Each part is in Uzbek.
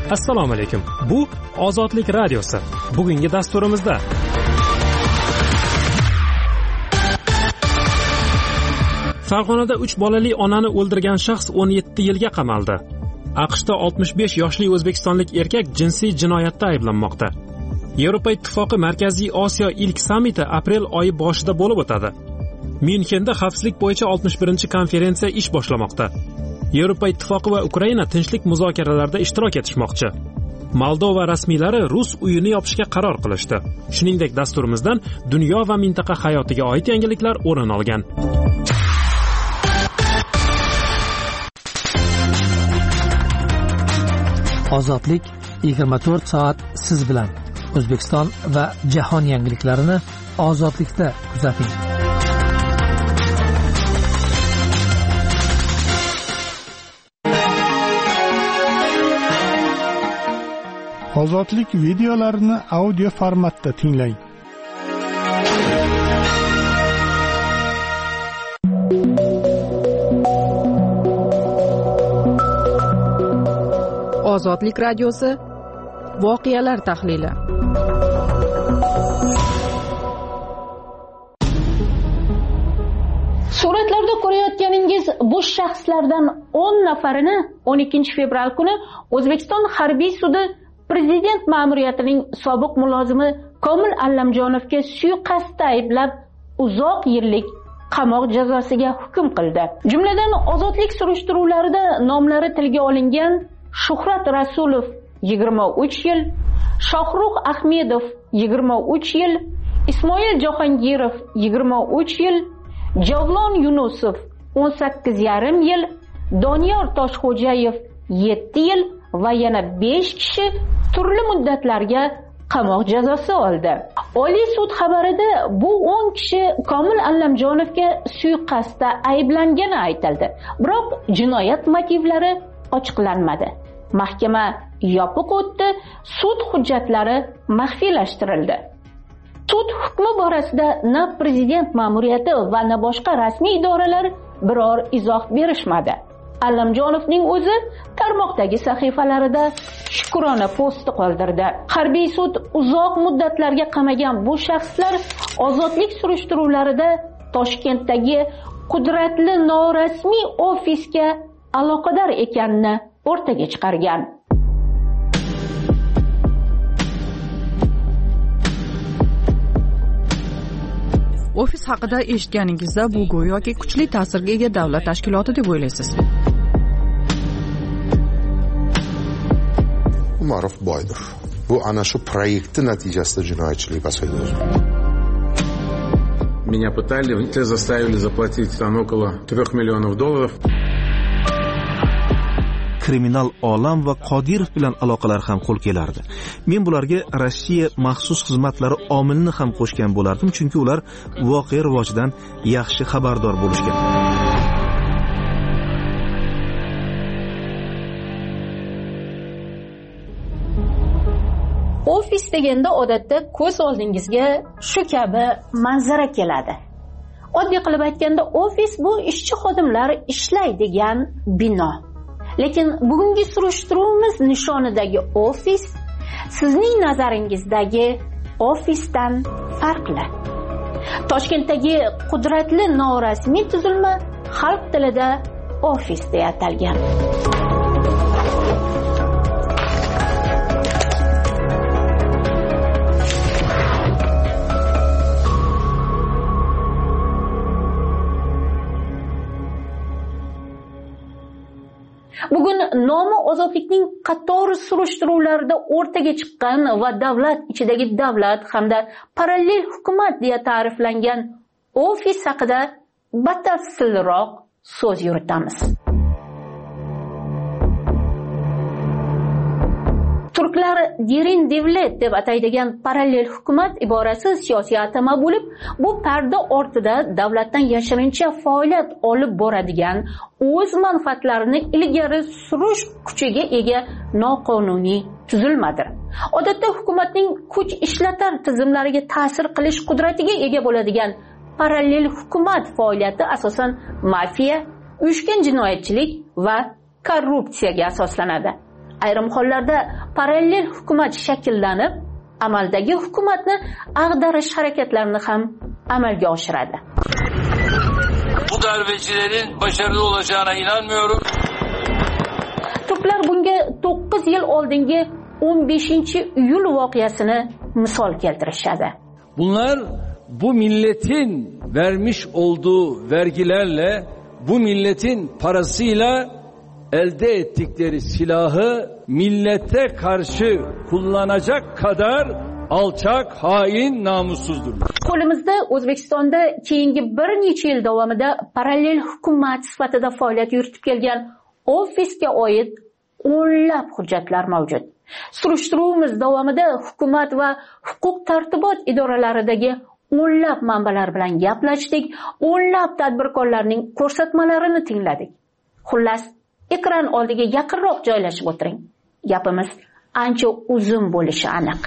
Assalomu alaykum. Bu Ozodlik radiosi. Bugungi dasturimizda Farg'onada 3 bolali onani o'ldirgan shaxs 17 yilga qamaldi. AQShda 65 yoshli o'zbekistonlik erkak jinsiy jinoyatda ayblanmoqda. Yevropa Ittifoqi Markaziy Osiyo ilk sammiti aprel oyi boshida bo'lib o'tadi. Myunxenda xavfsizlik bo'yicha 61-konferensiya ish boshlamoqda. Yevropa Ittifoqi va Ukraina tinchlik muzokaralarida ishtirok etishmoqchi. Moldova rasmiylari Rus uyini yopishga qaror qilishdi. Shuningdek, dasturimizdan dunyo va mintaqa hayotiga oid yangiliklar o'rin olgan. Ozodlik 24 soat siz bilan. O'zbekiston va jahon yangiliklarini Ozodlikda kuzating. Ozodlik videolarini audio formatda tinglang. Ozodlik radiosi voqealar tahlili. Suratlarda ko'rayotganingiz bu shaxslardan 10 nafarini 12 fevral kuni O'zbekiston harbiy sudi Prezident ma'muriyatining sobiq mulozimi Komil Allamjonovga suiqasdda ayblab uzoq yillik qamoq jazosiga hukm qildi. Jumladan ozodlik surishtiruvlarida nomlari tilga olingan Shuhrat Rasulov 23 yil, Shohrux Ahmedov 23 yil, Ismoil Jahongirov 23 yil, Javlon Yunusov 18,5 yil, Doniyor Toshxo'jayev 7 yil va yana 5 kishi turli muddatlarga qamoq jazosi oldi. Oliy sud xabarida bu 10 kishi Komil Allamjonovga suiqasdda ayblangani aytildi. Biroq jinoyat motivlari ochiqlanmadi. Mahkama yopiq o'tdi, sud hujjatlari maxfiylashtirildi. Sud hukmi borasida na prezident ma'muriyati va na boshqa rasmiy idoralar biror izoh berishmadi. Allamjonovning o'zi tarmoqdagi sahifalarida shukrona posti qoldirdi. Harbiy sud uzoq muddatlarga qamagan bu shaxslar ozodlik surishtiruvlarida Toshkentdagi qudratli norasmiy ofisga aloqador ekanini o'rtaga chiqargan. Ofis haqida eshitganingizda bu go'yoki kuchli ta'sirga ega davlat tashkiloti deb o'ylaysiz. Umarov boydir. Bu ana shu proyektning natijasida jinoyatchilik basaydi. Меня пытали, заставили заплатить там около $3 миллионов. Kriminal olam va Qodirov bilan aloqalar ham qo'l kelardi. Men bularga Rossiya maxsus xizmatlari omilini ham qo'shgan bo'lardim, chunki ular voqea rivojidan yaxshi xabardor bo'lishgan. Ofis deganda odatda ko'z oldingizga shu kabi manzara keladi. Oddiy qilib aytganda, ofis bu ishchi xodimlar ishlaydigan bino. Lekin bugungi surishtiruvimiz nishonidagi ofis sizning nazaringizdagi ofisdan farqli. Toshkentdagi qudratli norasmiy tuzilma xalq tilida ofis deya atalgan. Bugun nomi ozodlikning qator surishtiruvlarida o'rtaga chiqqan va davlat ichidagi davlat hamda parallel hukumat deya ta'riflangan ofis haqida batafsilroq so'z yuritamiz. Turklar derin devlet deb ataydigan parallel hukumat iborasi siyosiy atama bo'lib, bu parda ortida davlatdan yashirincha faoliyat olib boradigan, o'z manfaatlarini ilgari surish kuchiga ega noqonuniy tuzilmadir. Odatda hukumatning kuch ishlatar tizimlariga ta'sir qilish qudratiga ega bo'ladigan parallel hukumat faoliyati asosan mafiya, uyushgan jinoyatchilik va korrupsiyaga asoslanadi. Ayrim hollarda parallel hukumat shakllanib, amaldagi hukumatni ag'darish harakatlarini ham amalga oshiradi. Bu darbecilerin başarılı olacağına inanmıyorum. Turklar bunga 9 yil oldingi 15-iyul voqeasini misol keltirishadi. Bunlar bu milletin vermiş olduğu vergilerle, bu milletin parasıyla elde ettikleri silahı millete karşı kullanacak kadar alçak, hain, namussuzdurlar. Qo'limizda O'zbekistonda keyingi bir necha yil davomida parallel hukumat sifatida faoliyat yuritib kelgan ofisga oid o'nlab hujjatlar mavjud. Surishtiruvimiz davomida hukumat va huquq tartibot idoralaridagi o'nlab manbalar bilan gaplashdik, o'nlab tadbirkorlarning ko'rsatmalarini tingladik. Xullas, ekran oldiga yaqinroq joylashib o'tiring. Gapimiz ancha uzun bo'lishi aniq.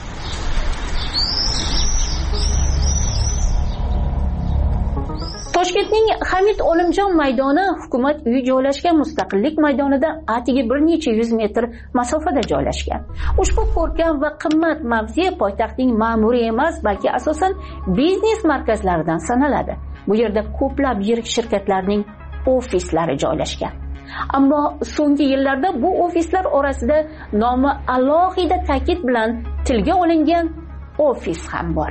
Toshkentning Hamid Olimjon maydoni hukumat uyi joylashgan Mustaqillik maydonidan atigi bir necha yuz metr masofada joylashgan. Ushbu ko'rkam va qimmat mavze poytaxtning ma'muriy emas, balki asosan biznes markazlaridan sanaladi. Bu yerda ko'plab yirik shirkatlarning ofislari joylashgan. Ammo so'nggi yillarda bu ofislar orasida nomi alohida ta'kid bilan tilga olingan ofis ham bor.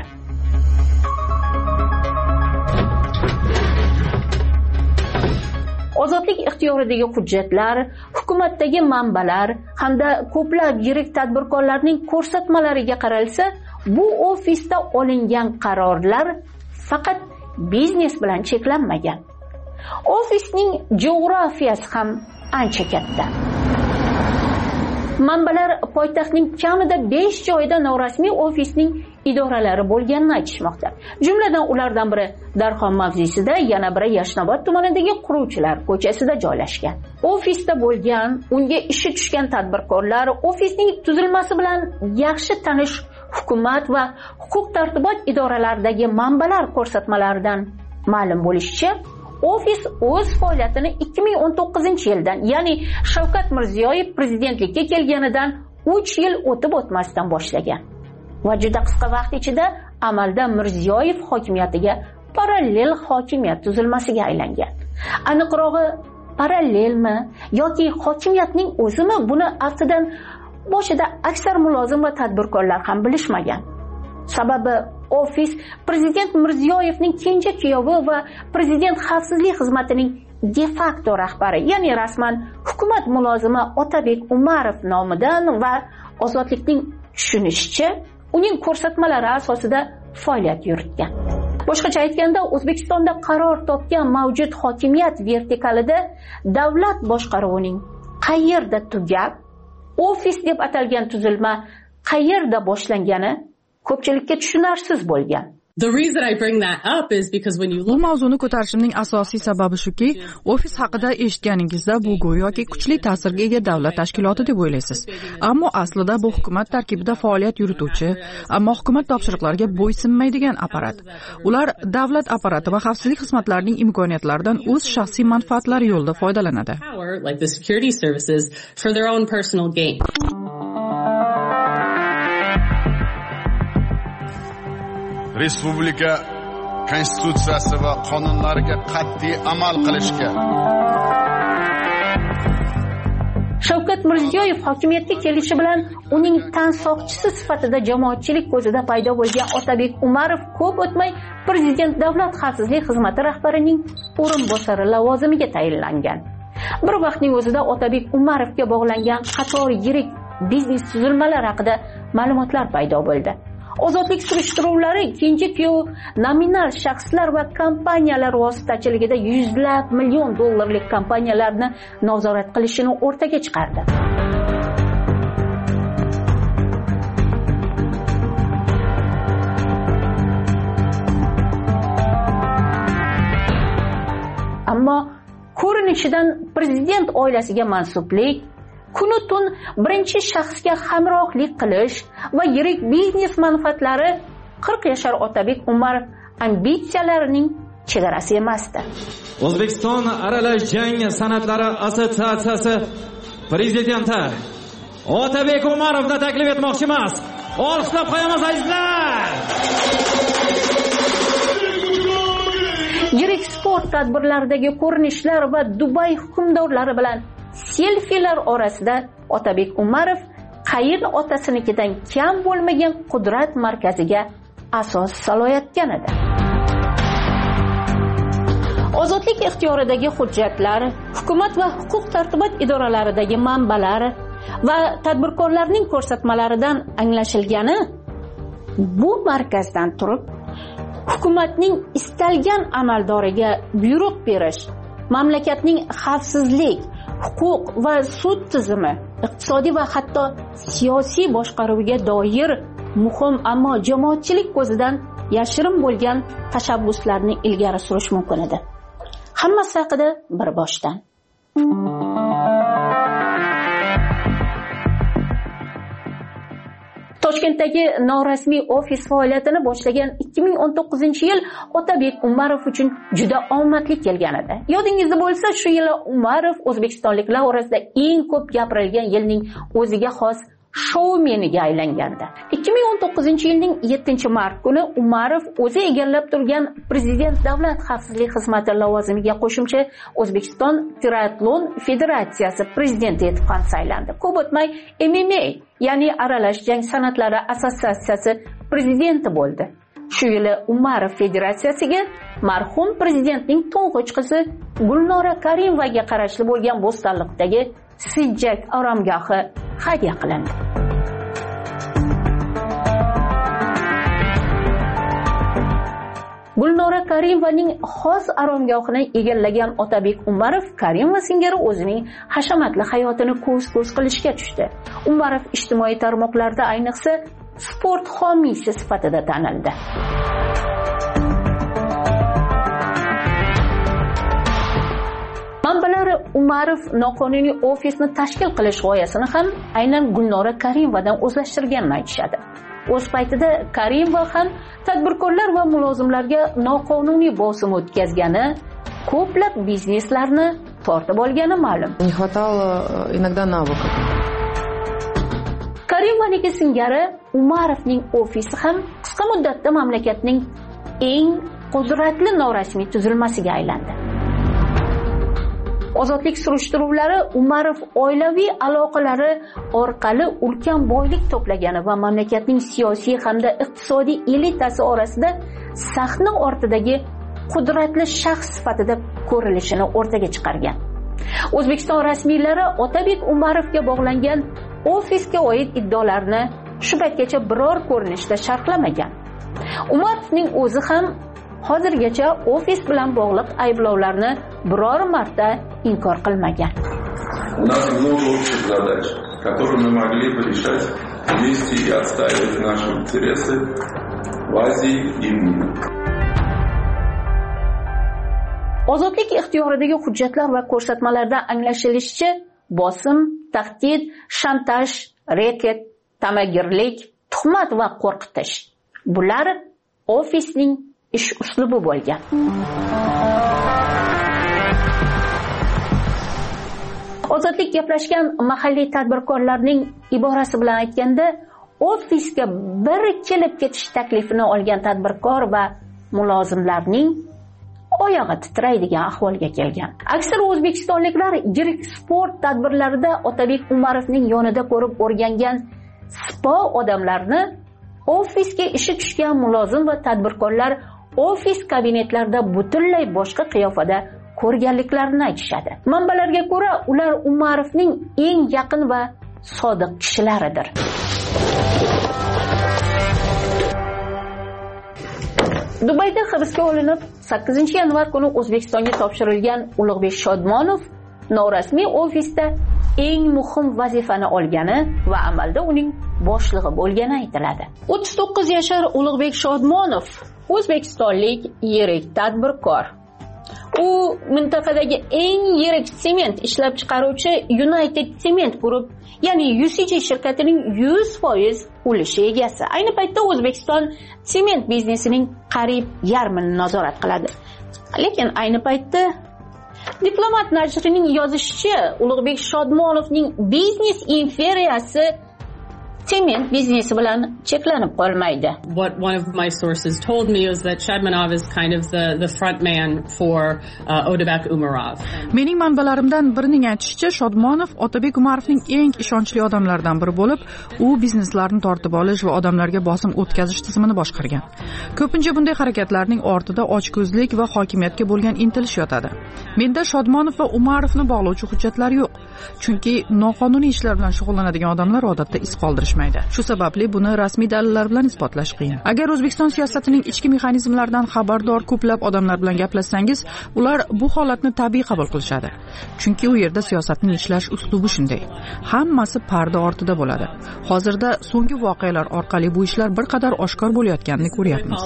Ozodlik ixtiyoridagi hujjatlar, hukumatdagi manbalar hamda ko'plab yirik tadbirkorlarning ko'rsatmalariga qaralsa, bu ofisda olingan qarorlar faqat biznes bilan cheklanmagan. Ofisning geografiyasi ham ancha katta. Manbalar poytaxtning kamida 5 joyida norasmiy ofisning idoralari bo'lganini aytishmoqda. Jumladan ulardan biri Darxon mavzesida, yana biri Yashnobod tumanidagi Quruvchilar ko'chasida joylashgan. Ofisda bo'lgan, unga ishi tushgan tadbirkorlar ofisning tuzilmasi bilan yaxshi tanish hukumat va huquq tartibot idoralaridagi manbalar ko'rsatmalaridan ma'lum bo'lishicha, ofis o'z faoliyatini 2019-yildan, ya'ni Shavkat Mirziyoyev prezidentlikka kelganidan 3 yil o'tib o'tmasdan boshlagan. Va juda qisqa vaqt ichida amalda Mirziyoyev hokimiyatiga parallel hokimiyat tuzilmasiga aylangan. Aniqrog'i, parallelmi yoki hokimiyatning o'zimi, buni aftidan boshida aksar mulozim va tadbirkorlar ham bilishmagan. Sababi ofis prezident Mirziyoyevning kenja kuyovi va prezident xavfsizlik xizmatining de facto rahbari, ya'ni rasman hukumat mulozimi Otabek Umarov nomidan va Ozodlikning tushunishicha uning ko'rsatmalari asosida faoliyat yuritgan. Boshqacha aytganda, O'zbekistonda qaror topgan mavjud hokimiyat vertikalida davlat boshqaruvining qayerda tugab, ofis deb atalgan tuzilma qayerda boshlangani ko'pchilikka tushunarsiz bo'lgan. Bu mavzuni ko'tarishimning asosiy sababi shuki, ofis haqida eshitganingizda bu go'yoki kuchli ta'sirga ega davlat tashkiloti deb o'ylaysiz. Ammo aslida bu hukumat tarkibida faoliyat yurituvchi, ammo hukumat topshiriqlariga bo'ysunmaydigan apparat. Ular davlat apparati va xavfsizlik xizmatlarining imkoniyatlaridan o'z shaxsiy manfaatlari yo'lida foydalanadi. Respublika konstitutsiyasi va qonunlariga qat'iy amal qilishga. Shavkat Mirziyoyev hokimiyatga kelishi bilan uning tansoqchisi sifatida jamoatchilik ko'zida paydo bo'lgan Otabek Umarov ko'p o'tmay prezident davlat xavfsizlik xizmati rahbarining o'rinbosari lavozimiga tayinlangan. Bir vaqtning o'zida Otabek Umarovga bog'langan qator yirik biznes tuzilmalari haqida ma'lumotlar paydo bo'ldi. Ozodlik surishtiruvlari kenja kuyov nominal shaxslar va kompaniyalar vositachiligida yuzlab million dollarlik kompaniyalarni nazorat qilishini o'rtaga chiqardi. Ammo ko'rinishidan prezident oilasiga mansublik, kunu tun birinchi shaxsga hamrohlik qilish va yirik biznes manfaatlari 40 yashar Otabek Umarov ambitsiyalarining chegarasi emasdi. O'zbekiston aralash jang san'atlari assotsiatsiyasi prezidenti Otabek Umarovni taklif etmoqchimiz. Olqishlab qo'yamiz azizlar. Yirik sport tadbirlaridagi ko'rinishlar va Dubay hukmdorlari bilan selfilar orasida Otabek Umarov qayin otasinikidan kam bo'lmagan qudrat markaziga asos solayotgan edi. Ozodlik ixtiyoridagi hujjatlar, hukumat va huquq tartibot idoralaridagi manbalar va tadbirkorlarning ko'rsatmalaridan anglashilgani, bu markazdan turib hukumatning istalgan amaldoriga buyruq berish, mamlakatning xavfsizlik, huquq va sud tizimi, iqtisodiy va hatto siyosiy boshqaruviga doir muhim, ammo jamoatchilik ko'zidan yashirin bo'lgan tashabbuslarni ilgari surish mumkin edi. Hammasi haqida bir boshdan. Toshkentdagi norasmiy ofis faoliyatini boshlagan 2019-yil Otabek Umarov uchun juda omadli kelgan edi. Yodingizda bo'lsa, shu yili Umarov o'zbekistonliklar orasida eng ko'p gapirilgan yilning o'ziga xos shoumeniga aylangandi. 2019-yilning 7-mart kuni Umarov o'zi egallab turgan Prezident Davlat xavfsizlik xizmati lavozimiga qo'shimcha O'zbekiston Triatlon Federatsiyasi prezidenti etib ham saylandi. Ko'p o'tmay MMA, ya'ni aralash jang san'atlari assotsiatsiyasi prezidenti bo'ldi. Shu yili Umarov federatsiyasiga marhum prezidentning to'ng'ich qizi Gulnora Karimovaga qarashli bo'lgan Bo'stonliqdagi Sijjak oromgohi hadya qilindi. Gulnora Karimovaning xos oromgohini egallagan Otabek Umarov Karimova singari o'zining hashamatli hayotini ko'z-ko'z qilishga tushdi. Umarov ijtimoiy tarmoqlarda ayniqsa sport homiysi sifatida tanildi. Manbalar Umarov noqonuniy ofisni tashkil qilish g'oyasini ham aynan Gulnora Karimovadan o'zlashtirganini aytishadi. O'z paytida Karimova ham tadbirkorlar va mulozimlarga noqonuniy bosim o'tkazgani, ko'plab bizneslarni tortib olgani ma'lum. Не хватало иногда навыков. Karimovaning singari Umarovning ofisi ham qisqa muddatda mamlakatning eng qudratli norasmiy tuzilmasiga aylandi. Ozodlik surishtiruvlari Umarov oilaviy aloqalari orqali ulkan boylik to'plagani va mamlakatning siyosiy hamda iqtisodiy elitasi orasida sahna ortidagi qudratli shaxs sifatida ko'rilishini o'rtaga chiqargan. O'zbekiston rasmiylari Otabek Umarovga bog'langan ofisga oid iddaolarni shu paytgacha biror ko'rinishda sharhlamagan. Umarovning o'zi ham hozirgacha ofis bilan bog'liq ayblovlarni biror marta inkor qilmagan. У нас много общих задач, которые мы могли бы решать вместе и отстаивать наши интересы в Азии и в мире. Ozodlik ixtiyoridagi hujjatlar va ko'rsatmalarda anglashilishicha, bosim, tahdid, shantaj, reket, tamagirlik, tuhmat va qo'rqitish — bular ofisning ish uslubi bo'lgan. Ozodlik gaplashgan mahalliy tadbirkorlarning iborasi bilan aytganda, ofisga bir kelib ketish taklifini olgan tadbirkor va mulozimlarning oyog'i titraydigan ahvolga kelgan. Aksar o'zbekistonliklar yirik sport tadbirlarida Otabek Umarovning yonida ko'rib o'rgangan spo odamlarni ofisga ishi tushgan mulozim va tadbirkorlar ofis kabinetlarida butunlay boshqa qiyofada ko'rganliklarini aytishadi. Manbalarga ko'ra, ular Umarovning eng yaqin va sodiq kishilaridir. Dubayda hibsga olinib 8-yanvar kuni O'zbekistonga topshirilgan Ulug'bek Shodmonov norasmiy ofisda eng muhim vazifani olgani va amalda uning boshlig'i bo'lgani aytiladi. 39 yashar Ulug'bek Shodmonov o'zbekistonlik yirik tadbirkor. U mintaqadagi eng yirik sement ishlab chiqaruvchi United Cement Group, ya'ni UCG shirkatining 100% ulushi egasi. Ayni paytda O'zbekiston sement biznesining qariyb yarmini nazorat qiladi. Lekin ayni paytda Diplomat nashrining yozishicha, Ulug'bek Shodmonovning biznes imperiyasi sement biznesi bilan cheklanib qolmaydi. What one of my sources told me is that Shadmanov is kind of the front man for Otabek Umarov. Mening manbalarimdan birining aytishicha, Shodmonov Otabek Umarovning eng ishonchli odamlaridan biri bo'lib, u bizneslarni tortib olish va odamlarga bosim o'tkazish tizimini boshqargan. Ko'pincha bunday harakatlarning ortida ochko'zlik va hokimiyatga bo'lgan intilish yotadi. Menda Shodmonov va Umarovni bog'lovchi hujjatlar yo'q, chunki noqonuniy ishlar bilan shug'ullanadigan odamlar odatda iz qoldirish. Shu sababli buni rasmiy dalillar bilan isbotlash qiyin. Agar O'zbekiston siyosatining ichki mexanizmlaridan xabardor ko'plab odamlar bilan gaplashsangiz, ular bu holatni tabiiy qabul qilishadi. Chunki u yerda siyosatning ishlash uslubi shunday. Hammasi parda ortida bo'ladi. Hozirda so'nggi voqealar orqali bu ishlar bir qadar oshkor bo'layotganini ko'ryapmiz.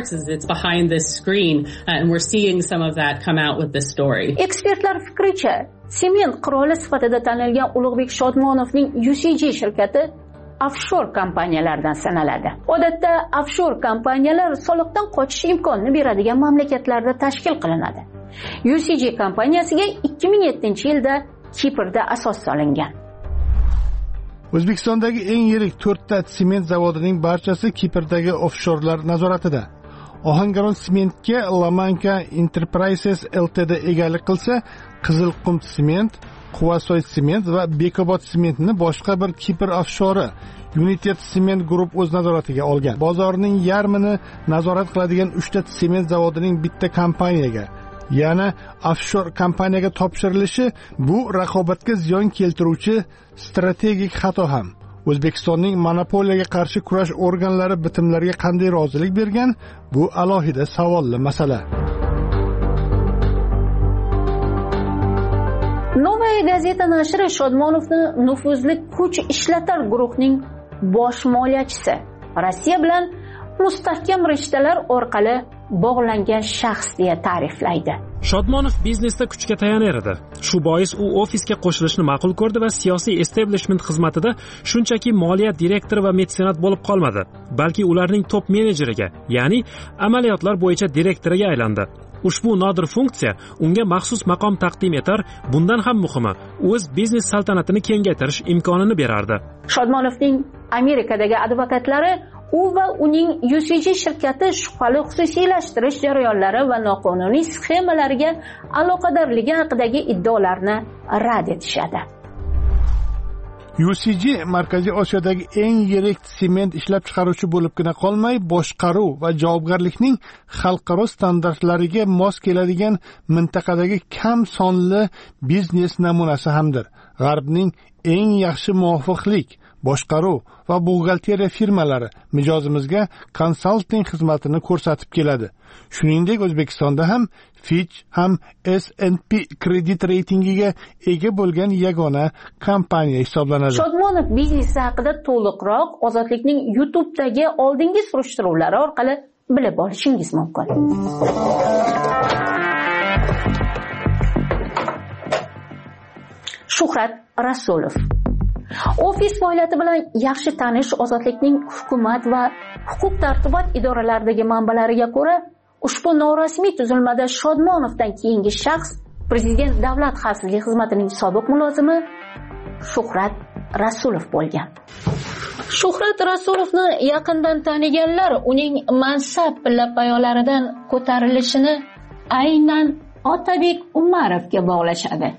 Ekspertlar fikricha, sement qiroli sifatida tanilgan Ulug'bek Shodmonovning UCG shirkati offshore kompaniyalardan sanaladi. Odatda offshore kompaniyalar soliqdan qochish imkonini beradigan mamlakatlarda tashkil qilinadi. UCG kompaniyasiga 2007-yilda Kiprda asos solingan. O'zbekistondagi eng yirik 4 ta sement zavodining barchasi Kiprdagi offshorlar nazoratida. Ohangaron sementga Lamanka Enterprises Ltd egalik qilsa, Qizilqum sement, Quvasoy sement va Bekobod sementni boshqa bir Kipr offshori United Cement Group o'z nazoratiga olgan. Bozorning yarmini nazorat qiladigan 3 ta sement zavodining bitta kompaniyaga, yana offshore kompaniyaga topshirilishi bu raqobatga ziyon keltiruvchi strategik xato ham. O'zbekistonning monopoliyaga qarshi kurash organlari bitimlarga qanday rozilik bergan? Bu alohida savolli masala. Novaya gazeta nashri Shodmonovni nufuzli kuch ishlatar guruhning bosh moliyachisi, Rossiya bilan mustahkam rishtalar orqali bog'langan shaxs deya ta'riflaydi. Shodmonov biznesda kuchga tayanar edi. Shu bois u ofisga qo'shilishni ma'qul ko'rdi va siyosiy establishment xizmatida shunchaki moliya direktori va metsenat bo'lib qolmadi, balki ularning top menejeriga, ya'ni amaliyotlar bo'yicha direktoriga aylandi. Ushbu nodir funksiya unga maxsus maqom taqdim etar, bundan ham muhimi, o'z biznes saltanatini kengaytirish imkonini berardi. Shodmonovning Amerikadagi advokatlari u va uning UCG shirkati shubhali xususiylashtirish jarayonlari va noqonuniy sxemalarga aloqadorligi haqidagi iddaolarni rad etishadi. UCG Markaziy Osiyodagi eng yirik sement ishlab chiqaruvchi bo'libgina qolmay, boshqaruv va javobgarlikning xalqaro standartlariga mos keladigan mintaqadagi kam sonli biznes namunasi hamdir. G'arbning eng yaxshi muvofiqlik, boshqaruv va buxgalteriya firmalari mijozimizga konsalting xizmatini ko'rsatib keladi. Shuningdek, O'zbekistonda ham Fitch ham S&P kredit reytingiga ega bo'lgan yagona kompaniya hisoblanadi. Shodmonov biznesi haqida to'liqroq Ozodlikning YouTube'dagi oldingi surishtiruvlari orqali bilib olishingiz mumkin. Shuhrat Rasulov. Ofis faoliyati bilan yaxshi tanish Ozodlikning hukumat va huquq-tartibot idoralaridagi manbalariga ko'ra, ushbu norasmiy tuzilmada Shodmonovdan keyingi shaxs Prezident Davlat xavfsizlik xizmatining sobiq mulozimi Shuhrat Rasulov bo'lgan. Shuhrat Rasulovni yaqindan taniganlar uning mansab pilla-payolaridan ko'tarilishini aynan Otabek Umarovga bog'lashadi.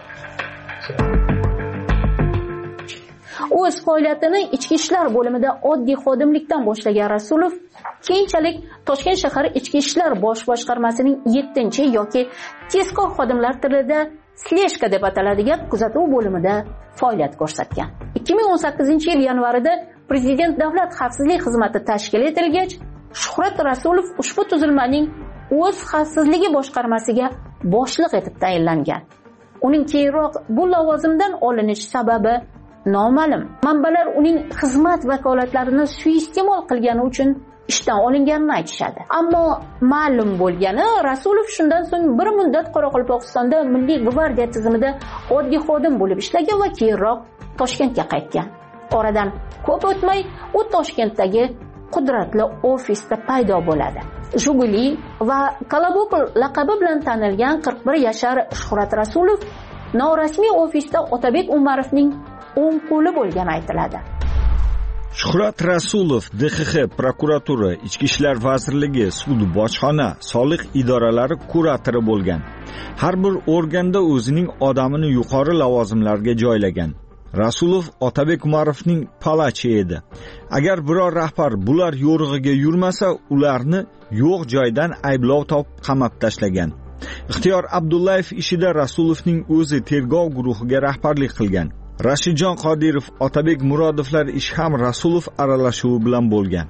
O'z faoliyatini ichki ishlar bo'limida oddiy xodimlikdan boshlagan Rasulov keyinchalik Toshkent shahar ichki ishlar bosh boshqarmasining 7-chi yoki tezkor xodimlar tilida sleshka deb ataladigan kuzatuv bo'limida faoliyat ko'rsatgan. 2018-yil yanvarida Prezident Davlat xavfsizlik xizmati tashkil etilgach, Shuhrat Rasulov ushbu tuzilmaning o'z xavfsizligi boshqarmasiga boshliq etib tayinlangan. Uning keyinroq bu lavozimdan olinish sababi noma'lum. Manbalar uning xizmat vakolatlarini suiiste'mol qilgani uchun ishdan olinganini aytishadi. Ammo ma'lum bo'lgani, Rasulov shundan so'ng bir muddat Qoraqalpog'istonda Milliy gvardiya tizimida oddiy xodim bo'lib ishlagan va keyinroq Toshkentga qaytgan. Oradan ko'p o'tmay u Toshkentdagi qudratli ofisda paydo bo'ladi. Juguli va Kolobok laqabi bilan tanilgan 41 yashar Shuhrat Rasulov norasmiy ofisda Otabek Umarovning o'ng qo'li bo'lgani aytiladi. Shuhrat Rasulov DXX, prokuratura, Ichki ishlar vazirligi, sud, bojxona, soliq idoralari kuratori bo'lgan. Har bir organda o'zining odamini yuqori lavozimlarga joylagan. Rasulov Otabek Umarovning palachi edi. Agar biror rahbar bular yo'rig'iga yurmasa, ularni yo'q joydan ayblov topib qamab tashlagan. Ixtiyor Abdullayev ishida Rasulovning o'zi tergov guruhiga rahbarlik qilgan. Rashidjon Qodirov, Otabek Murodovlar ish ham Rasulov aralashuvi bilan bo'lgan.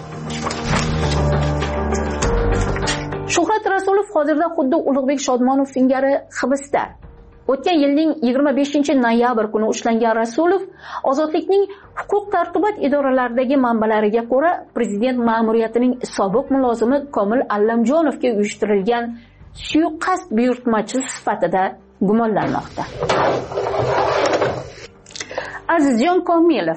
Shuhrat Rasulov hozirda xuddi Ulug'bek Shodmonov singari hibsda. O'tgan yilning 25-noyabr kuni ushlangan Rasulov ozodlikning huquq-tartibot idoralaridagi manbalariga ko'ra, prezident ma'muriyatining sobiq mulozimi Komil Allamjonovga uyushtirilgan suiqasd buyurtmachisi sifatida gumonlanmoqda. Azizjon Komilov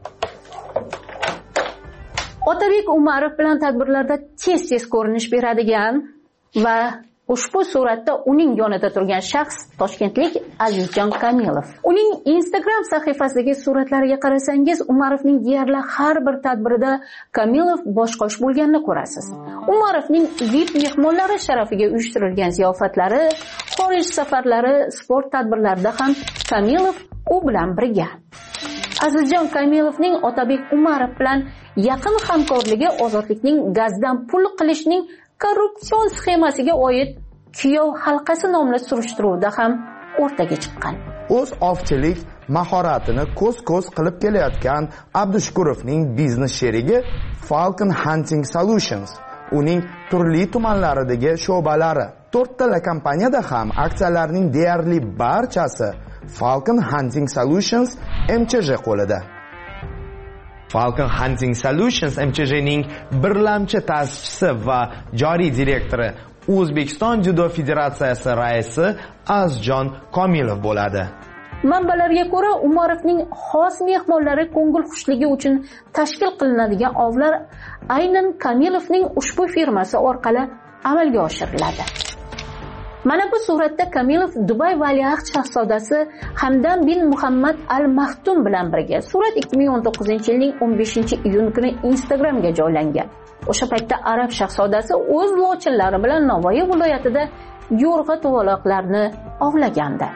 Otabek Umarov bilan tadbirlarda tez-tez ko'rinish beradigan va ushbu suratda uning yonida turgan shaxs toshkentlik Azizjon Komilov. Uning Instagram sahifasidagi suratlariga qarasangiz, Umarovning deyarli har bir tadbirida Komilov boshqosh bo'lganini ko'rasiz. Umarovning VIP mehmonlari sharafiga uyushtirilgan ziyofatlari, xorij safarlari, sport tadbirlarida ham Komilov u bilan birga. Azizjon Komilovning Otabek Umarov bilan yaqin hamkorligi ozodlikning gazdan pul qilishning korrupsion sxemasiga oid Kuyov halqasi nomli surishtiruvda ham o'rtaga chiqqan. O'z ovchilik mahoratini ko'z-ko'z qilib kelayotgan Abdushukurovning biznes sherigi Falcon Hunting Solutions, uning turli tumanlaridagi sho'balari, 4 tala kompaniyada ham aksiyalarning deyarli barchasi Falcon Hunting Solutions MCJ qo'lida. Falcon Hunting Solutions MCJning birlamchi ta'sischisi va joriy direktori, O'zbekiston Judo Federatsiyasi raisi Azizjon Komilov bo'ladi. Manbalarga ko'ra, Umarovning xos mehmonlari ko'ngilxushligi uchun tashkil qilinadigan ovlar aynan Komilovning ushbu firmasi orqali amalga oshiriladi. Mana bu suratda Komilov Dubay valiahd shahzodasi Hamdan bin Muhammad al-Maxtum bilan birga. Surat 2019-yilning 15-iyun kuni Instagramga joylangan. O'sha paytda arab shahzodasi o'z lochinlari bilan Navoiy viloyatida yo'rg'a tuvaloqlarni ovlagandi.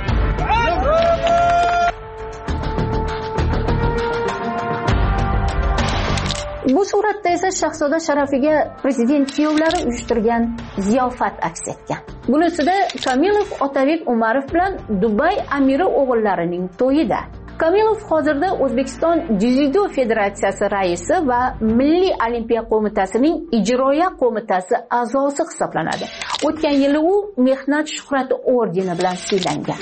Bu suratda esa shahzoda sharafiga prezident kuyovlari uyushtirgan ziyofat aks etgan. Bunisida Komilov Otabek Umarov bilan Dubay amiri o'g'illarining to'yida. Komilov hozirda O'zbekiston Dzyudo Federatsiyasi raisi va Milliy olimpiya qo'mitasining ijroiya qo'mitasi a'zosi hisoblanadi. O'tgan yili u mehnat shuhrati ordeni bilan siylangan.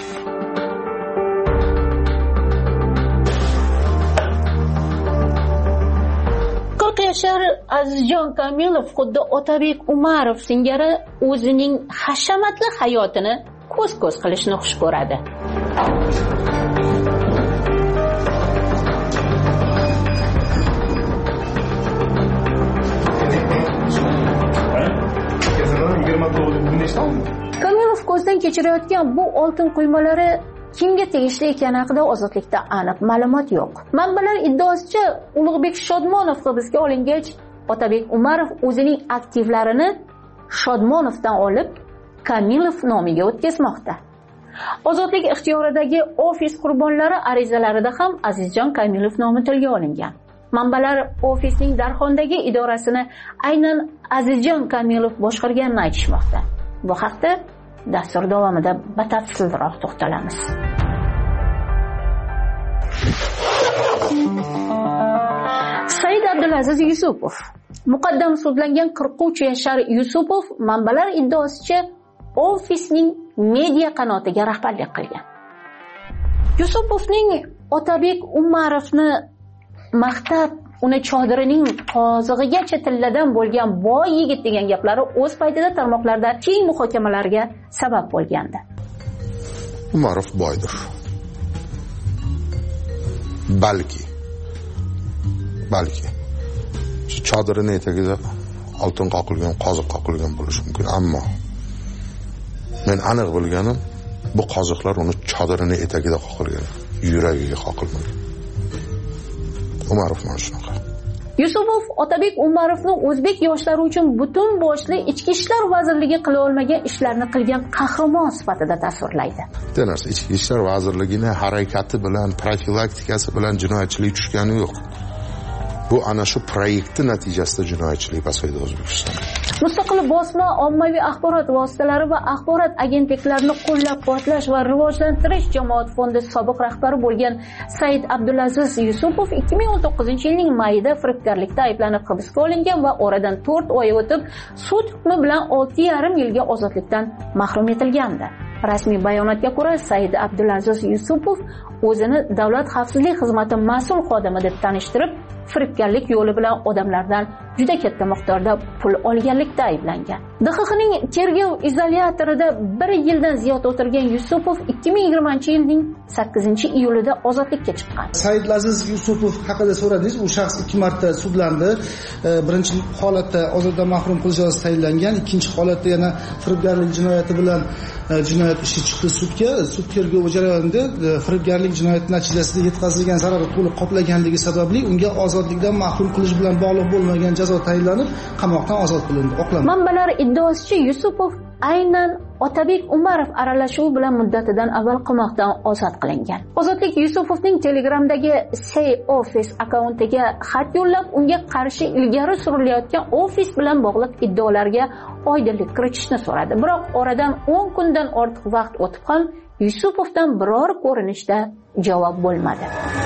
Yashar Azizjon Komilov xuddi Otabek Umarov singari o'zining hashamatli hayotini ko'z-ko'z qilishni xush ko'radi. Komilov ko'zdan kechirayotgan bu oltin quymalari kimga tegishli ekani haqida ozodlikda aniq ma'lumot yo'q. Manbalar iddaosicha, Ulug'bek Shodmonov hibsga olingach, Otabek Umarov o'zining aktivlarini Shodmonovdan olib, Komilov nomiga o'tkazmoqda. Ozodlik ixtiyoridagi ofis qurbonlari arizalarida ham Azizjon Komilov nomi tilga olingan. Manbalar ofisning Darxondagi idorasini aynan Azizjon Komilov boshqarganini aytishmoqda. Bu haqda dastur davomida batafsilroq to'xtalamiz. Said Abdulaziz Yusupov. Muqaddam sudlangan 43 yashar Yusupov manbalar iddaosicha ofisning media qanotiga rahbarlik qilgan. Yusupovning Otabek Umarovni maqtab, uni chodirining qozig'igacha tilladan bo'lgan boy yigit degan gaplari o'z paytida tarmoqlarda keng muhokamalarga sabab bo'lgandi. Umarov boydir. Balki chodirini etagida oltin qoqilgan, qoziq qoqilgan bo'lishi mumkin, ammo men aniq bilganim bu qoziqlar uni chodirini etagida qoqilgan, yuragiga qoqilmagan. Umarov mana shunaqa. Yusupov Otabek Umarovni o'zbek yoshlari uchun butun boshli ichki ishlar vazirligi qila olmagan ishlarni qilgan qahramon sifatida tasvirlaydi. Bitta narsa, ichki ishlar vazirligining harakati bilan, profilaktikasi bilan jinoyatchilik tushgani yo'q. Bu ana shu proyektning natijasida jinoyatchilik pasaydi O'zbekistonda. Mustaqil bosma, ommaviy axborot vositalari va axborot agentliklarini qo'llab-quvvatlash va rivojlantirish jamoat fondi sobiq rahbari bo'lgan Said Abdulaziz Yusupov 2019-yilning mayida firibgarlikda ayblanib hibsga olingan va oradan 4 oy o'tib sud hukmi bilan 6,5 yilga ozodlikdan mahrum etilgandi. Rasmiy bayonotga ko'ra, Said Abdulaziz Yusupov o'zini Davlat xavfsizlik xizmati mas'ul xodimi deb tanishtirib, firibgarlik yo'li bilan odamlardan juda katta miqdorda pul olganlikda ayblangan. DXXning tergov izolyatorida 1 yildan ziyod o'tirgan Yusupov 2020-yilning 8-iyulida ozodlikka chiqqan. Said Aziz Yusupov haqida so'radingiz. U shaxs 2 marta sudlandi. Birinchi holatda ozoddan mahrum qilish jazosi tayinlangan, ikkinchi holatda yana firibgarlik jinoyati bilan jinoyat ishi chiqdi sudga. Sud tergovi jarayonida firibgarlik jinoyati natijasida yetkazilgan zararni to'liq qoplaganligi sababli unga ozodlikdan mahrum qilish bilan bog'liq bo'lmagan jazo tayinlanib, qamoqdan ozod qilindi. Manbalar iddaosicha Yusupov aynan Otabek Umarov aralashuvi bilan muddatidan avval qamoqdan ozod qilingan. Ozodlik Yusupovning Telegramdagi Say Office akkauntiga xat yo'llab, unga qarshi ilgari surilayotgan ofis bilan bog'liq iddaolarga oydinlik kiritishni so'radi. Biroq oradan 10 kundan ortiq vaqt o'tib ham Yusupovdan biror ko'rinishda javob bo'lmadi.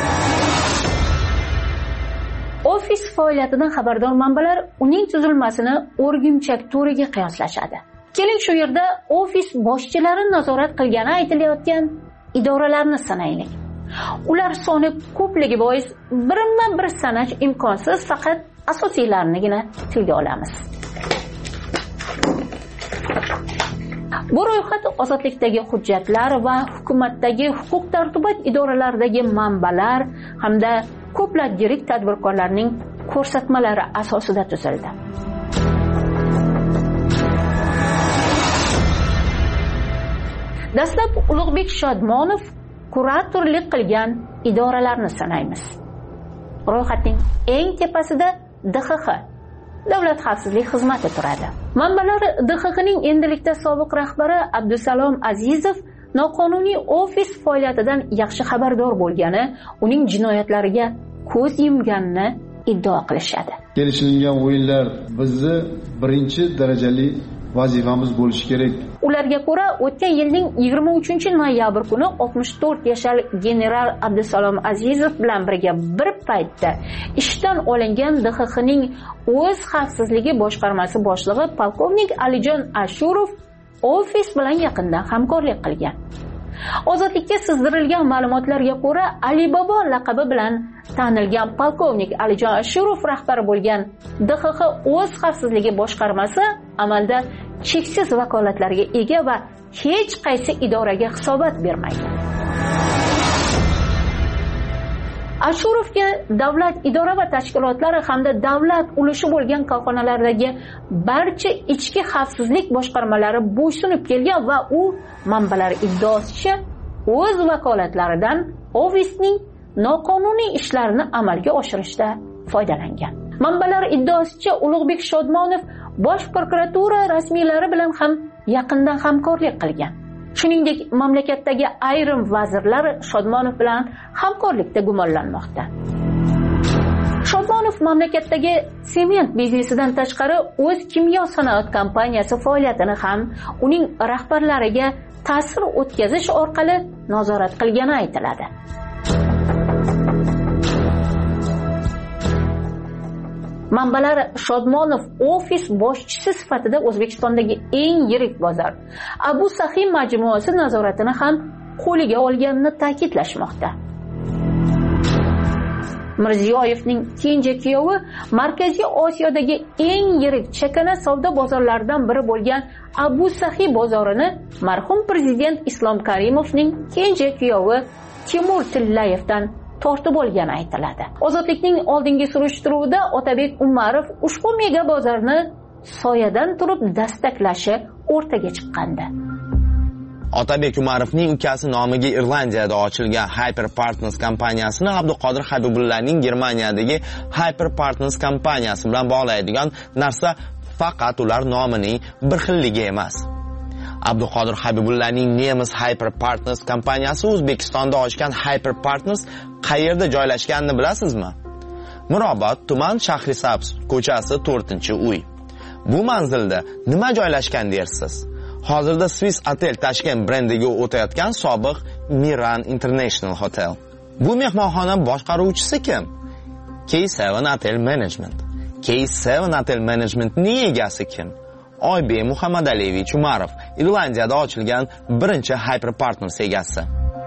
Ofis faoliyatidan xabardor manbalar uning tuzilmasini O'rgimchak to'riga qiyoslashadi. Keling shu yerda ofis boshchilari nazorat qilgani aytilayotgan idoralarni sanaylik. Ular soni ko'pligi bois birinma-bir sanash imkonsiz, faqat asosiylarinigina tilga olamiz. Bu ro'yxat ozodlikdagi hujjatlar va hukumatdagi huquq-tartibot idoralaridagi manbalar hamda ko'plab yirik tadbirkorlarning ko'rsatmalari asosida tuzildi. Dastlab Ulug'bek Shodmonov kuratorlik qilgan idoralarni sanaymiz. Ro'yxatning eng tepasida DXX, Davlat xavfsizlik xizmati turadi. Manbalar DXXning endilikda sobiq rahbari Abdusalom Azizov noqonuniy ofis faoliyatidan yaxshi xabardor bo'lgani, uning jinoyatlariga ko'z yumganini iddao qilishadi. Kelishilgan o'yinlar bizni birinchi darajali vazifamiz bo'lishi kerak. Ularga ko'ra, o'tgan yilning 23-noyabr kuni 64 yoshli general Abdusalom Azizov bilan birga bir paytda ishdan olingan DXXning o'z xavfsizligi boshqarmasi boshlig'i polkovnik Alijon Ashurov ofis bilan yaqindan hamkorlik qilgan. Ozodlikka sizdirilgan ma'lumotlarga ko'ra, Alibobo laqabi bilan tanilgan polkovnik Alijon Ashurov rahbari bo'lgan DXX o'z xavfsizligi boshqarmasi amalda cheksiz vakolatlarga ega va hech qaysi idoraga hisobot bermaydi. Ashurovga davlat idora va tashkilotlari hamda davlat ulushi bo'lgan korxonalardagi barcha ichki xavfsizlik boshqarmalari bo'ysunib kelgan va u manbalar iddaosicha o'z vakolatlaridan ofisning noqonuniy ishlarini amalga oshirishda foydalangan. Manbalar iddaosicha Ulug'bek Shodmonov Bosh prokuratura rasmiylari bilan ham yaqindan hamkorlik qilgan. Shuningdek, mamlakatdagi ayrim vazirlar Shodmonov bilan hamkorlikda gumonlanmoqda. Shodmonov mamlakatdagi sement biznesidan tashqari o'z kimyo sanoat kompaniyasi faoliyatini ham uning rahbarlariga ta'sir o'tkazish orqali nazorat qilgani aytiladi. Manbalar Shodmonov ofis boshchisi sifatida O'zbekistondagi eng yirik bozor Abu Sahi majmuasi nazoratini ham qo'liga olganini ta'kidlashmoqda. Mirziyoyevning kenja kuyovi Markaziy Osiyodagi eng yirik chakana savdo bozorlaridan biri bo'lgan Abu Sahi bozorini marhum prezident Islom Karimovning kenja kuyovi Timur Tillayevdan tortib olgani aytiladi. Ozodlikning oldingi surishtiruvida Otabek Umarov ushbu mega bozorni soyadan turib dastaklashi o'rtaga chiqqandi. Otabek Umarovning ukasi nomiga Irlandiyada ochilgan Hyper Partners kompaniyasini Abduqodir Habibullaning Germaniyadagi Hyper Partners kompaniyasi bilan bog'laydigan narsa faqat ular nomining bir xilligi emas. Abduqodir Habibullaning Nemis Hyper Partners kompaniyasi O'zbekistonda ochgan Hyper Partners qayerda joylashganini bilasizmi? Mirobod tuman Shahrisabz ko'chasi 4-uy. Bu manzilda nima joylashgan dersiz? Hozirda Swiss Hotel Tashkent brendiga o'tayotgan sobiq Miran International Hotel. Bu mehmonxona boshqaruvchisi kim? K7 Hotel Management. K7 Hotel Managementning egasi kim? Oybek Muhammadaliyevich Umarov, Irlandiyada ochilgan birinchi Hyper Partners egasi.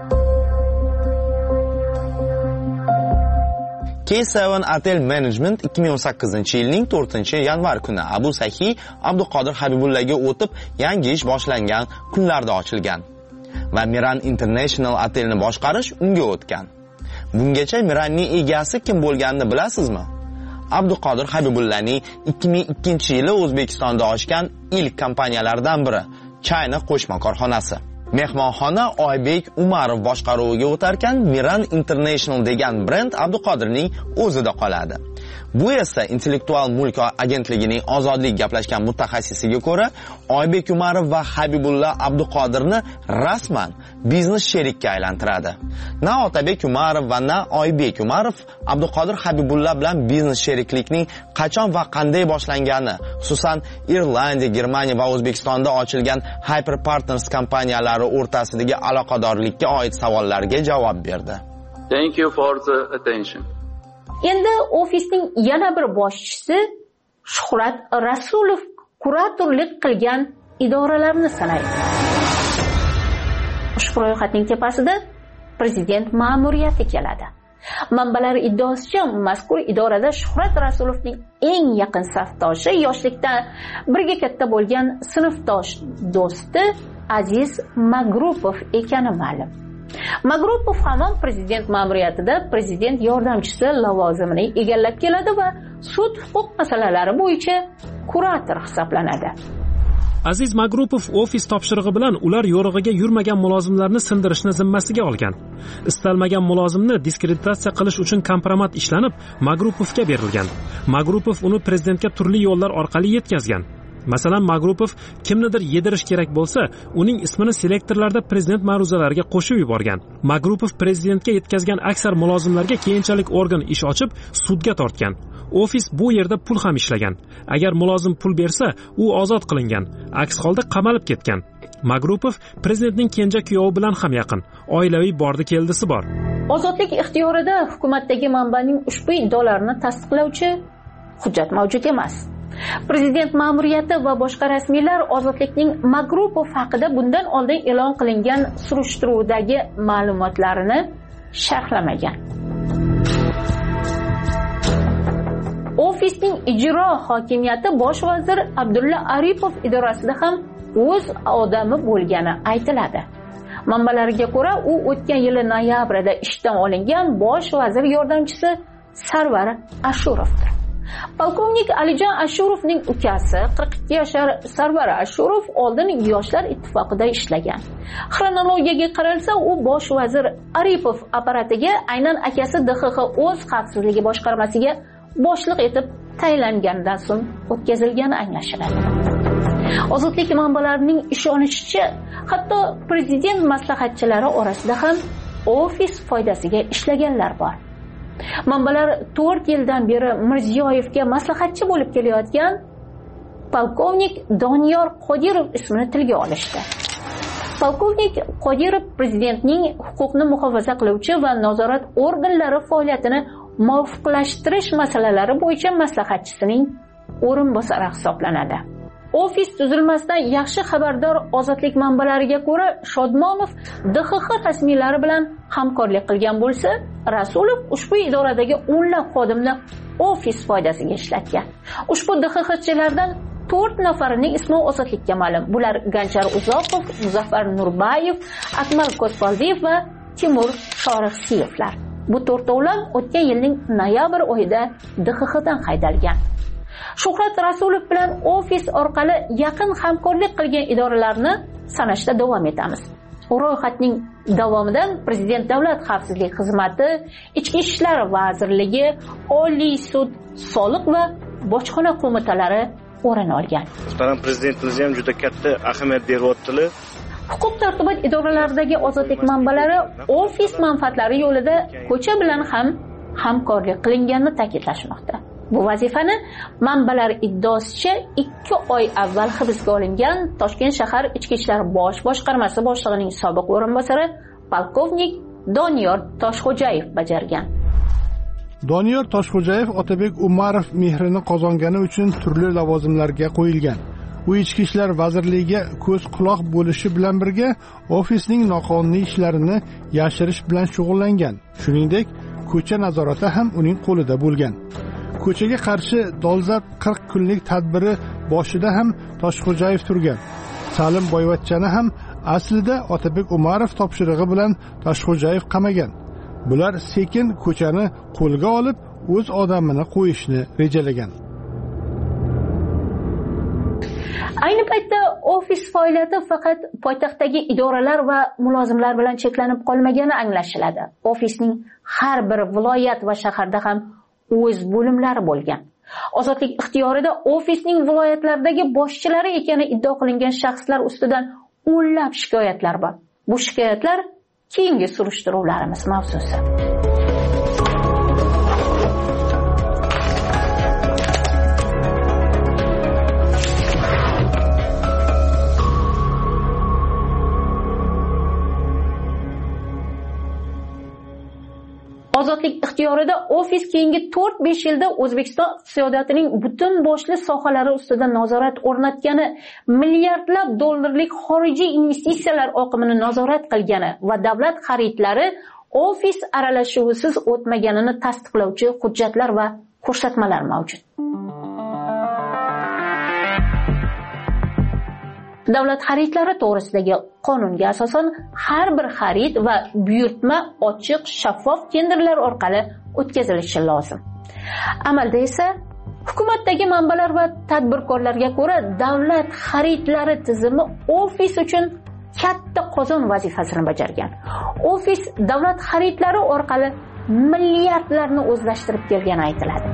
K7 Hotel Management 2018-yilning 4-yanvar kuni Abu Sahi Abduqodir Habibullaga o'tib, yangi ish boshlangan kunlarda ochilgan va Miran International Hotelni boshqarish unga o'tgan. Bungacha Miranning egasi kim bo'lganini bilasizmi? Abduqodir Habibullaning 2002-yili O'zbekistonda ochgan ilk kompaniyalardan biri China qo'shma korxonasi. Mehmonxona Oybek Umarov boshqaruviga o'tarkan, Miran International degan brend Abduqodirning o'zida qoladi. Bu esa Intellektual mulk agentligining ozodlik gaplashgan mutaxassisiga ko'ra, Oybek Umarov va Habibulla Abduqodirni rasman biznes sherikka aylantiradi. Na Otabek Umarov va na Oybek Umarov Abduqodir Habibulla bilan biznes sheriklikning qachon va qanday boshlangani, xususan Irlandiya, Germaniya va O'zbekistonda ochilgan Hyper Partners kompaniyalari o'rtasidagi aloqadorlikka oid savollarga javob berdi. Thank you for the attention. Endi ofisning yana bir boshchisi Shuhrat Rasulov kuratorlik qilgan idoralarni sanaydi. Ushbu ro'yxatning tepasida prezident ma'muriyati keladi. Manbalar iddaosicha, mazkur idorada Shuhrat Rasulovning eng yaqin safdoshi, yoshlikdan birga katta bo'lgan sinfdosh do'sti Aziz Magrupov ekani ma'lum. Magrupov hamon prezident ma'muriyatida prezident yordamchisi lavozimini egallab keladi va sud huquq masalalari bo'yicha kurator hisoblanadi. Aziz Magrupov ofis topshirig'i bilan ular yo'rig'iga yurmagan mulozimlarni sindirishni zimmasiga olgan. Istalmagan mulozimni diskreditatsiya qilish uchun kompromat ishlanib, Magrupovga berilgan. Magrupov uni prezidentga turli yo'llar orqali yetkazgan. Masalan, Magrupov kimnidir yedirish kerak bo'lsa, uning ismini selektorlarda prezident ma'ruzalariga qo'shib yuborgan. Magrupov prezidentga yetkazgan aksar mulozimlarga keyinchalik organ ish ochib, sudga tortgan. Ofis bu yerda pul ham ishlagan. Agar mulozim pul bersa, u ozod qilingan. Aks holda qamalib ketgan. Magrupov prezidentning kenja kuyovi bilan ham yaqin. Oilaviy bordi-keldisi bor. Ozodlik ixtiyorida hukumatdagi manbaning ushbu iddaolarini tasdiqlovchi hujjat mavjud emas. Prezident ma'muriyati va boshqa rasmiylar Ozodlikning Magrupov haqida bundan oldin e'lon qilingan surishtiruvdagi ma'lumotlarini sharhlamagan. Ofisning ijro hokimiyati bosh vazir Abdulla Aripov idorasida ham o'z odami bo'lgani aytiladi. Manbalarga ko'ra, u o'tgan yili noyabrda ishdan olingan bosh vazir yordamchisi Sarvar Ashurovdir. Polkovnik Alijon Ashurovning ukasi 42 yoshar Sarvar Ashurov oldin Yoshlar ittifoqida ishlagan. Xronologiyaga qaralsa, u bosh vazir Aripov apparatiga aynan akasi DXX o'z xavfsizligi boshqarmasiga boshliq etib tayinlangandan so'ng o'tkazilgani anglashiladi. Ozodlik manbalarining ishonishicha, hatto prezident maslahatchilari orasida ham ofis foydasiga ishlaganlar bor. Manbalar 4 yildan beri Mirziyoyevga maslahatchi bo'lib kelayotgan polkovnik Doniyor Qodirov ismini tilga olishdi. Polkovnik Qodirov prezidentning huquqni muhofaza qiluvchi va nazorat organlari faoliyatini muvofiqlashtirish masalalari bo'yicha maslahatchisining o'rinbosari hisoblanadi. Ofis tuzilmasidan yaxshi xabardor Ozodlik manbalariga ko'ra, Shodmonov DXX rasmiylari bilan hamkorlik qilgan bo'lsa, Rasulov ushbu idoradagi o'nlab xodimni ofis foydasiga ishlatgan. Ushbu DXXchilardan 4 nafarining ismi Ozodlikka ma'lum. Bular Ganjar Uzoqov, Muzaffar Nurbayev, Akmal Kosbaldiyev va Timur Shorixsiyevlar. Bu to'rtovlon o'tgan yilning noyabr oyida DXXdan haydalgan. Shuhrat Rasulov bilan ofis orqali yaqin hamkorlik qilgan idoralarni sanashda davom etamiz. Ro'yxatning davomidan Prezident Davlat xavfsizlik xizmati, Ichki ishlar vazirligi, Oliy sud, soliq va bojxona qo'mitalari o'rin olgan. Muhtaram prezidentimiz ham juda katta ahamiyat beryaptilar. Huquq-tartibot idoralaridagi ozodlik manbalari ofis manfaatlari yo'lida ko'cha bilan ham hamkorlik qilinganini ta'kidlashmoqda. Bu vazifani manbalar iddaosicha 2 oy avval hibsga olingan Toshkent shahar Ichki ishlar bosh boshqarmasi boshlig'ining sobiq o'rinbosari polkovnik Doniyor Toshxo'jayev bajargan. Doniyor Toshxo'jayev Otabek Umarov mehrini qozongani uchun turli lavozimlarga qo'yilgan. U Ichki ishlar vazirligiga ko'z quloq bo'lishi bilan birga ofisning noqonuniy ishlarini yashirish bilan shug'ullangan. Shuningdek, ko'cha nazorati ham uning qo'lida bo'lgan. Ko'chaga qarshi dolzarb 40 kunlik tadbiri boshida ham Toshxo'jayev turgan. Salim Boyvachchani ham aslida Otabek Umarov topshirig'i bilan Toshxo'jayev qamagan. Bular sekin ko'chani qo'lga olib, o'z odamini qo'yishni rejalagan. Ayni paytda ofis faoliyati faqat poytaxtdagi idoralar va mulozimlar bilan cheklanib qolmagani anglashiladi. Ofisning har bir viloyat va shaharda ham o'z bo'limlari bo'lgan. Ozodlik ixtiyorida ofisning viloyatlardagi boshchilari ekani iddio qilingan shaxslar ustidan o'nlab shikoyatlar bor. Bu shikoyatlar keyingi surishtiruvlarimiz mavzusi. Ozodlik ixtiyorida ofis keyingi 4-5 yilda O'zbekiston iqtisodiyotining butun boshli sohalari ustida nazorat o'rnatgani, milliardlab dollarlik xorijiy investitsiyalar oqimini nazorat qilgani va davlat xaridlari ofis aralashuvisiz o'tmaganini tasdiqlovchi hujjatlar va ko'rsatmalar mavjud. Davlat xaridlari to'g'risidagi qonunga asosan har bir xarid va buyurtma ochiq, shaffof tenderlar orqali o'tkazilishi lozim. Amalda esa hukumatdagi manbalar va tadbirkorlarga ko'ra davlat xaridlari tizimi ofis uchun katta qozon vazifasini bajargan. Ofis davlat xaridlari orqali milliardlarni o'zlashtirib kelgani aytiladi.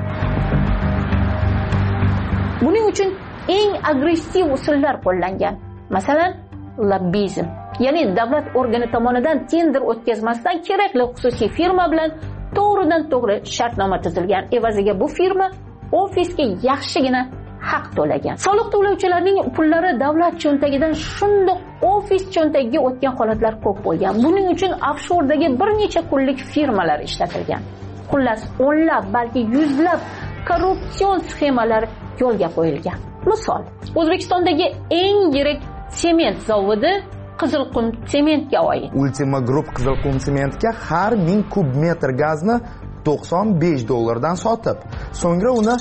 Buning uchun eng agressiv usullar qo'llangan. Masalan, lobbizm, ya'ni davlat organi tomonidan tender o'tkazmasdan kerakli xususiy firma bilan to'g'ridan-to'g'ri shartnoma tuzilgan. Evaziga bu firma ofisga yaxshigina haq to'lagan. Soliq to'lovchilarning pullari davlat cho'ntagidan shundoq ofis cho'ntagiga o'tgan holatlar ko'p bo'lgan. Buning uchun offshordagi bir necha kunlik firmalar ishlatilgan. Xullas, o'nlab, balki yuzlab korrupsion sxemalar yo'lga qo'yilgan. Misol, O'zbekistondagi eng yirik sement zavodi Qizilqum sementga oid. Ultima Group Qizilqum sementga har 1000 kub metr gazni $95 sotib, so'ngra uni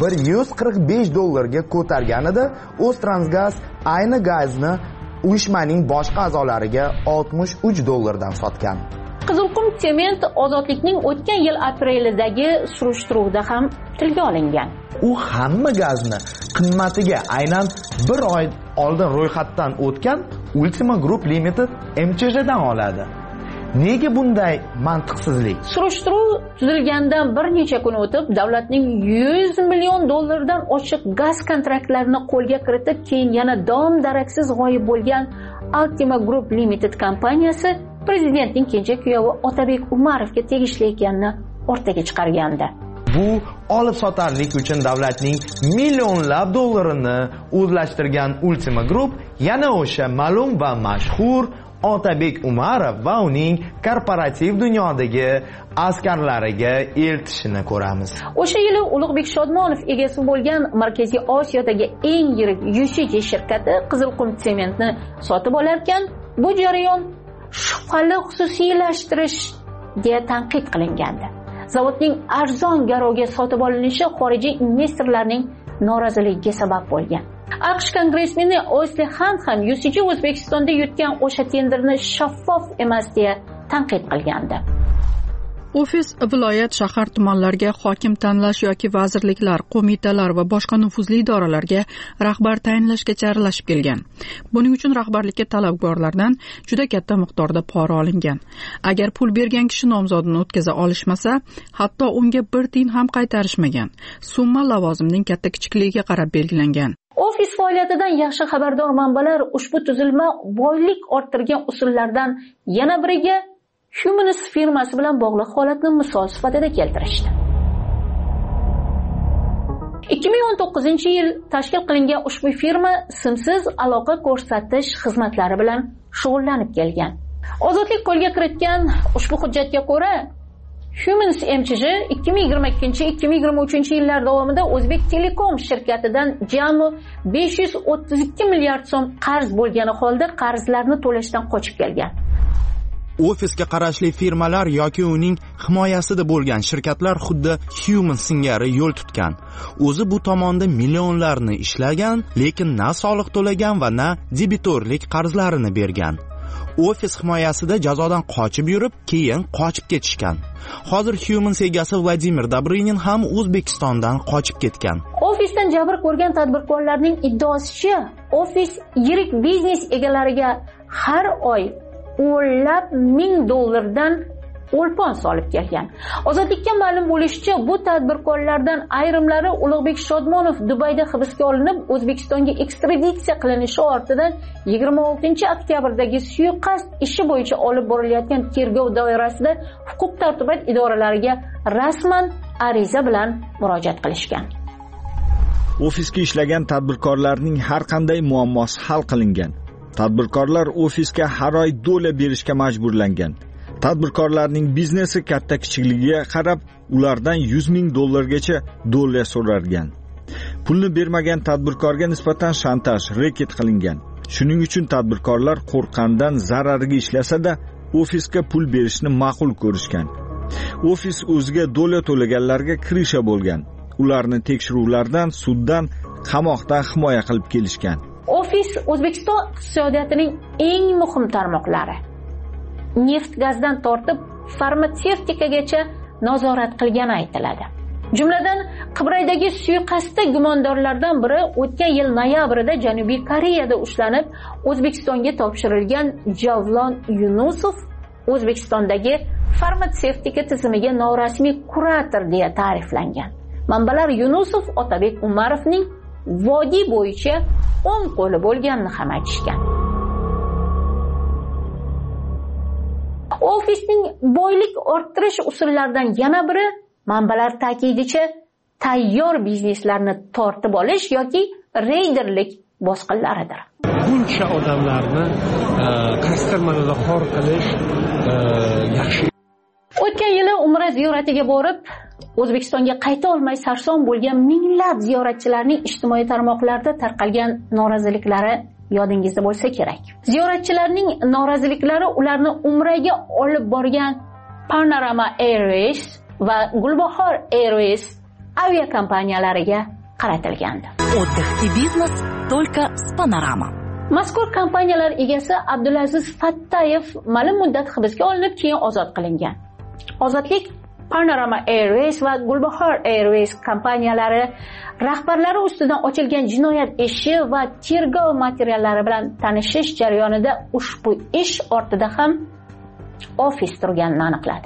$145 ko'targanida O'ztransgaz ayni gazni uyushmaning boshqa a'zolariga $63 sotgan. Qizilqum sement ozodlikning o'tgan yil aprelidagi surishtiruvda ham tilga olingan. U hamma gazni qimmatiga aynan 1 oy oldin ro'yxatdan o'tgan Ultima Group Limited MCJdan oladi. Nega bunday mantiqsizlik? Surishtiruv tuzilgandan bir necha kun o'tib, davlatning $100 million oshiq gaz kontraktlarini qo'lga kiritib, keyin yana dom-daraksiz g'oyib bo'lgan Ultima Group Limited kompaniyasi prezidentning kenja kuyovi Otabek Umarovga tegishli ekanini o'rtaga chiqargandi. Bu olib sotarlik uchun davlatning millionlab dollarini o'zlashtirgan Ultima Group yana o'sha ma'lum va mashhur Otabek Umarov va uning korporativ dunyodagi askarlariga eltishini ko'ramiz. O'sha yili Ulug'bek Shodmonov egasi bo'lgan Markaziy Osiyodagi eng yirik UCG shirkati Qizilqum sementni sotib olarkan, bu jarayon shubhali xususiylashtirish deya tanqid qilingandi. Zavodning arzon garovga sotib olinishi xorijiy investorlarning noroziligiga sabab bo'lgan. AQSh kongressmeni Osli Hunt ham UCG O'zbekistonda yutgan o'sha tenderni shaffof emas deya tanqid qilgandi. ofis viloyat, shahar, tumanlarga hokim tanlash yoki vazirliklar, qo'mitalar va boshqa nufuzli idoralarga rahbar tayinlashgacha aralashib kelgan. Buning uchun rahbarlikka talabgorlardan juda katta miqdorda pora olingan. Agar pul bergan kishi nomzodini o'tkaza olishmasa, hatto unga bir tiyin ham qaytarishmagan. Summa lavozimning katta kichikligiga qarab belgilangan. Ofis faoliyatidan yaxshi xabardor manbalar ushbu tuzilma boylik orttirgan usullardan yana biriga Humanis firmasi bilan bog'liq holatni misol sifatida keltirishdi. 2019-yil tashkil qilingan ushbu firma simsiz aloqa ko'rsatish xizmatlari bilan shug'ullanib kelgan. Ozodlik qo'lga kiritgan ushbu hujjatga ko'ra, Humanis MChJ 2022-2023 yillar davomida O'zbek Telekom shirkatidan jami 532 milliard so'm qarz bo'lgani holda qarzlarni to'lashdan qochib kelgan. Ofisga qarashli firmalar yoki uning himoyasida bo'lgan shirkatlar xuddi Human singari yo'l tutgan. O'zi bu tomonda millionlarni ishlagan, lekin na soliq to'lagan va na debitorlik qarzlarini bergan. Ofis himoyasida jazodan qochib yurib, keyin qochib ketishgan. Hozir Human egasi Vladimir Dobrinin ham O'zbekistondan qochib ketgan. Ofisdan jabr ko'rgan tadbirkorlarning iddaosicha, ofis yirik biznes egalariga har oy o'nlab ming dollardan o'lpon solib kelgan. Ozodlikka ma'lum bo'lishicha, bu tadbirkorlardan ayrimlari Ulug'bek Shodmonov Dubayda hibsga olinib, O'zbekistonga ekstraditsiya qilinishi ortidan 26-oktyabrdagi suiqasd ishi bo'yicha olib borilayotgan tergov doirasida huquq-tartibot idoralariga rasman ariza bilan murojaat qilishgan. Ofisga ishlagan tadbirkorlarning har qanday muammosi hal qilingan. Tadbirkorlar ofisga har oy $dollar berishga majburlangan. Tadbirkorlarning biznesi katta kichikligiga qarab, ulardan $100,000 $dollar so'ralgan. Pulni bermagan tadbirkorga nisbatan shantaj, reket qilingan. Shuning uchun tadbirkorlar qo'rqqandan zarariga ishlasa-da, ofisga pul berishni ma'qul ko'rishgan. Ofis o'ziga $dollar to'laganlarga kirisha bo'lgan. Ularni tekshiruvlardan, suddan, qamoqdan himoya qilib kelishgan. Ofis O'zbekiston iqtisodiyotining eng muhim tarmoqlari, neft gazdan tortib farmatsevtikagacha nazorat qilgani aytiladi. Jumladan, Qibraydagi suiqasdda gumondorlardan biri o'tgan yil noyabrida Janubiy Koreyada ushlanib, O'zbekistonga topshirilgan Javlon Yunusov O'zbekistondagi farmatsevtika tizimiga norasmiy kurator deya ta'riflangan. Manbalar Yunusov Otabek Umarovning vodiy bo'yicha o'ng qo'li bo'lganini ham aytishgan. Ofisning boylik orttirish usullaridan yana biri manbalar ta'kidicha tayyor bizneslarni tortib olish yoki reyderlik bosqinlaridir. Buncha odamlarni qastirmada xor qilish yaxshi. O'tgan yili Umra ziyoratiga borib, O'zbekistonga qayta olmay sarson bo'lgan minglab ziyoratchilarning ijtimoiy tarmoqlarda tarqalgan noroziliklari yodingizda bo'lsa kerak. Ziyoratchilarning noroziliklari ularni Umraga olib borgan Panorama Airways va Gulbahor Airways aviakompaniyalariga qaratilgandi. Отдых и бизнес только с Panorama. Mazkur kompaniyalar egasi Abdulaziz Fattayev ma'lum muddat hibsga olinib, keyin ozod qilingan. Ozodlik Panorama Airways va Gulbahor Airways kompaniyalari rahbarlari ustidan ochilgan jinoyat ishi va tergov materiallari bilan tanishish jarayonida ushbu ish ortida ham ofis turganini aniqladi.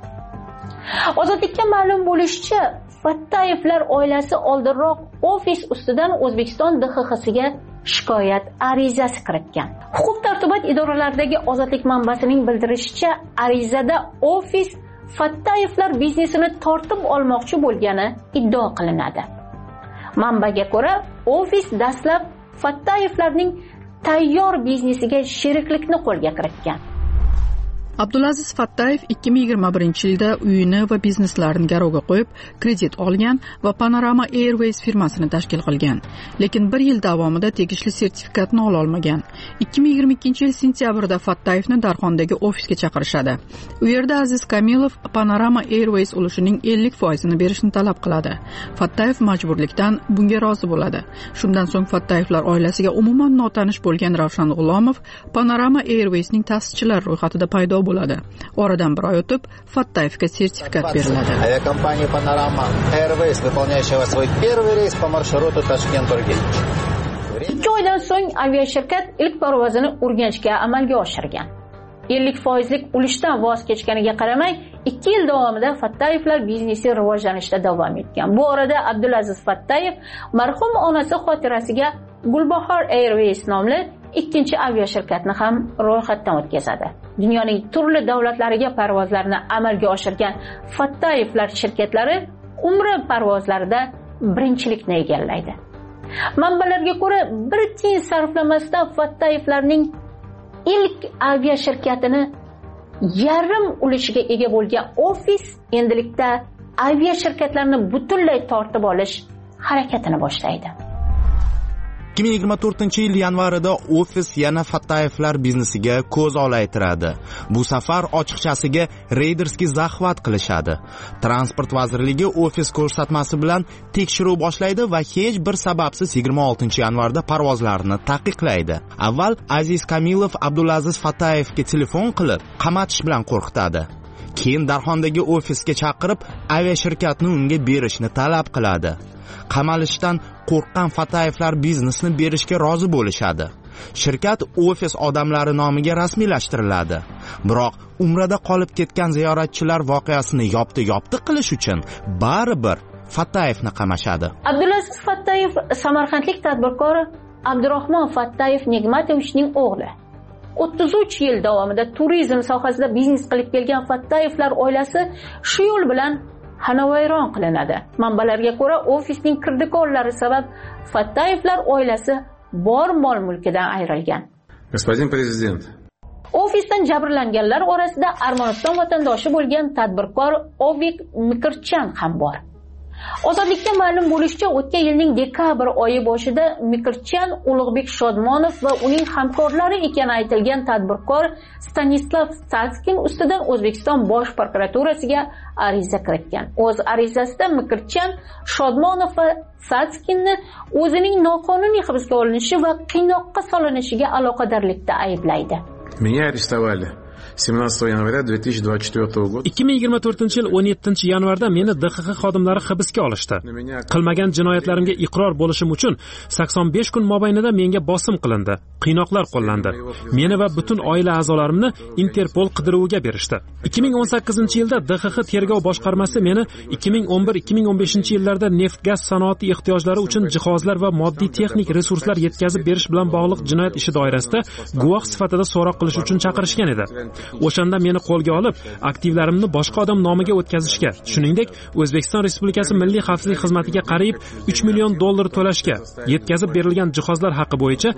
Ozodlikka ma'lum bo'lishicha, Fattayevlar oilasi oldinroq ofis ustidan O'zbekiston DXXsiga shikoyat arizasi kiritgan. Huquq-tartibot idoralaridagi Ozodlik manbasining bildirishicha, arizada ofis Fattayevlar biznesini tortib olmoqchi bo'lgani iddao qilinadi. Manbaga ko'ra, ofis dastlab Fattayevlarning tayyor biznesiga sheriklikni qo'lga kiritgan. Abdulaziz Fattayev 2021-yilda uyini va bizneslarini garovga qo'yib, kredit olgan va Panorama Airways firmasini tashkil qilgan. Lekin 1 yil davomida tegishli sertifikatni ola olmagan. 2022-yil sentyabrda Fattayevni Darxondagi ofisga chaqirishadi. U yerda Aziz Kamilov Panorama Airways ulushining 50% berishni talab qiladi. Fattayev majburlikdan bunga rozi bo'ladi. Shundan so'ng Fattayevlar oilasiga umuman notanish bo'lgan Ravshan G'ulomov Panorama Airwaysning ta'sischilar ro'yxatida paydo bo'ladi. Oradan bir oy o'tib Fattayevga sertifikat beriladi. Aviakompaniya Panorama Airways, выполняющая свой первый рейс по маршруту Tashkent-Urganch. 2 oydan so'ng aviashirkat ilk parvozini Urganchga amalga oshirgan. 50% ulushdan voz kechganiga qaramay 2 yil davomida Fattayevlar biznesi rivojlanishda davom etgan. Bu orada Abdulaziz Fattayev marhum onasi xotirasiga Gulbahor Airways nomli ikkinchi aviashirkatni ham ro'yxatdan o'tkazadi. Dunyoning turli davlatlariga parvozlarni amalga oshirgan Fattayevlar shirkatlari umra parvozlarida birinchilikni egallaydi. Manbalarga ko'ra, bir tiyin sarflamasdan Fattayevlarning ilk aviashirkatini yarim ulushiga ega bo'lgan ofis endilikda aviashirkatlarni butunlay tortib olish harakatini boshlaydi. 2024-yil yanvarida ofis yana Fattayevlar biznesiga ko'z olaytiradi. Bu safar ochiqchasiga reyderskiy zaxvat qilishadi. Transport vazirligi ofis ko'rsatmasi bilan tekshiruv boshlaydi va hech bir sababsiz 26-yanvarda parvozlarni taqiqlaydi. Avval Aziz Kamilov Abdulaziz Fattayevga telefon qilib, qamatish bilan qo'rqitadi. Keyin Darxondagi ofisga chaqirib, aviashirkatni unga berishni talab qiladi. Qamalishdan qo'rqqan Fattayevlar biznesni berishga rozi bo'lishadi. Shirkat ofis odamlari nomiga rasmiylashtiriladi. Biroq umrada qolib ketgan ziyoratchilar voqeasini yopti qilish uchun baribir Fattayevni qamashadi. Abdulaziz Fattayev samarqandlik tadbirkor Abdurahmon Fattayev Nigmatovichning o'g'li. 33 yil davomida turizm sohasida biznes qilib kelgan Fattayevlar oilasi shu yo'l bilan xonavayron qilinadi. Manbalarga ko'ra, ofisning kirdikorlari sabab Fattayevlar oilasi bor mol-mulkidan ayrilgan. Господин prezident, ofisdan jabrlanganlar orasida Armaniston vatandoshi bo'lgan tadbirkor Ovik Mikirchan ham bor. Ozodlikka ma'lum bo'lishicha, o'tgan yilning dekabr oyi boshida Mikirchan Ulug'bek Shodmonov va uning hamkorlari ekani aytilgan tadbirkor Stanislav Satskin ustidan O'zbekiston Bosh prokuraturasiga ariza kiritgan. O'z arizasida Mikirchan Shodmonov va Satskinni o'zining noqonuniy hibsga olinishi va qiynoqqa solinishiga aloqadorlikda ayblaydi. Меня арестовали 17 yanvar 2024 года. 2024-yil 17-yanvarda meni DXX xodimlari hibsga olishdi. Qilmagan jinoyatlarimga iqror bo'lishim uchun 85 kun mobaynida menga bosim qilindi, qiynoqlar qo'llandi. Meni va butun oila a'zolarimni Interpol qidiruviga berishdi. 2018-yilda DXX tergov boshqarmasi meni 2011-2015-yillarda neft-gaz sanoati ehtiyojlari uchun jihozlar va moddiy texnik resurslar yetkazib berish bilan bog'liq jinoyat ishi doirasida guvoh sifatida so'roq qilish uchun chaqirishgan edi. O'shanda meni qo'lga olib, aktivlarimni boshqa odam nomiga o'tkazishga, shuningdek, O'zbekiston Respublikasi Milliy xavfsizlik xizmatiga qariyb 3 million dollar to'lashga, yetkazib berilgan jihozlar haqi bo'yicha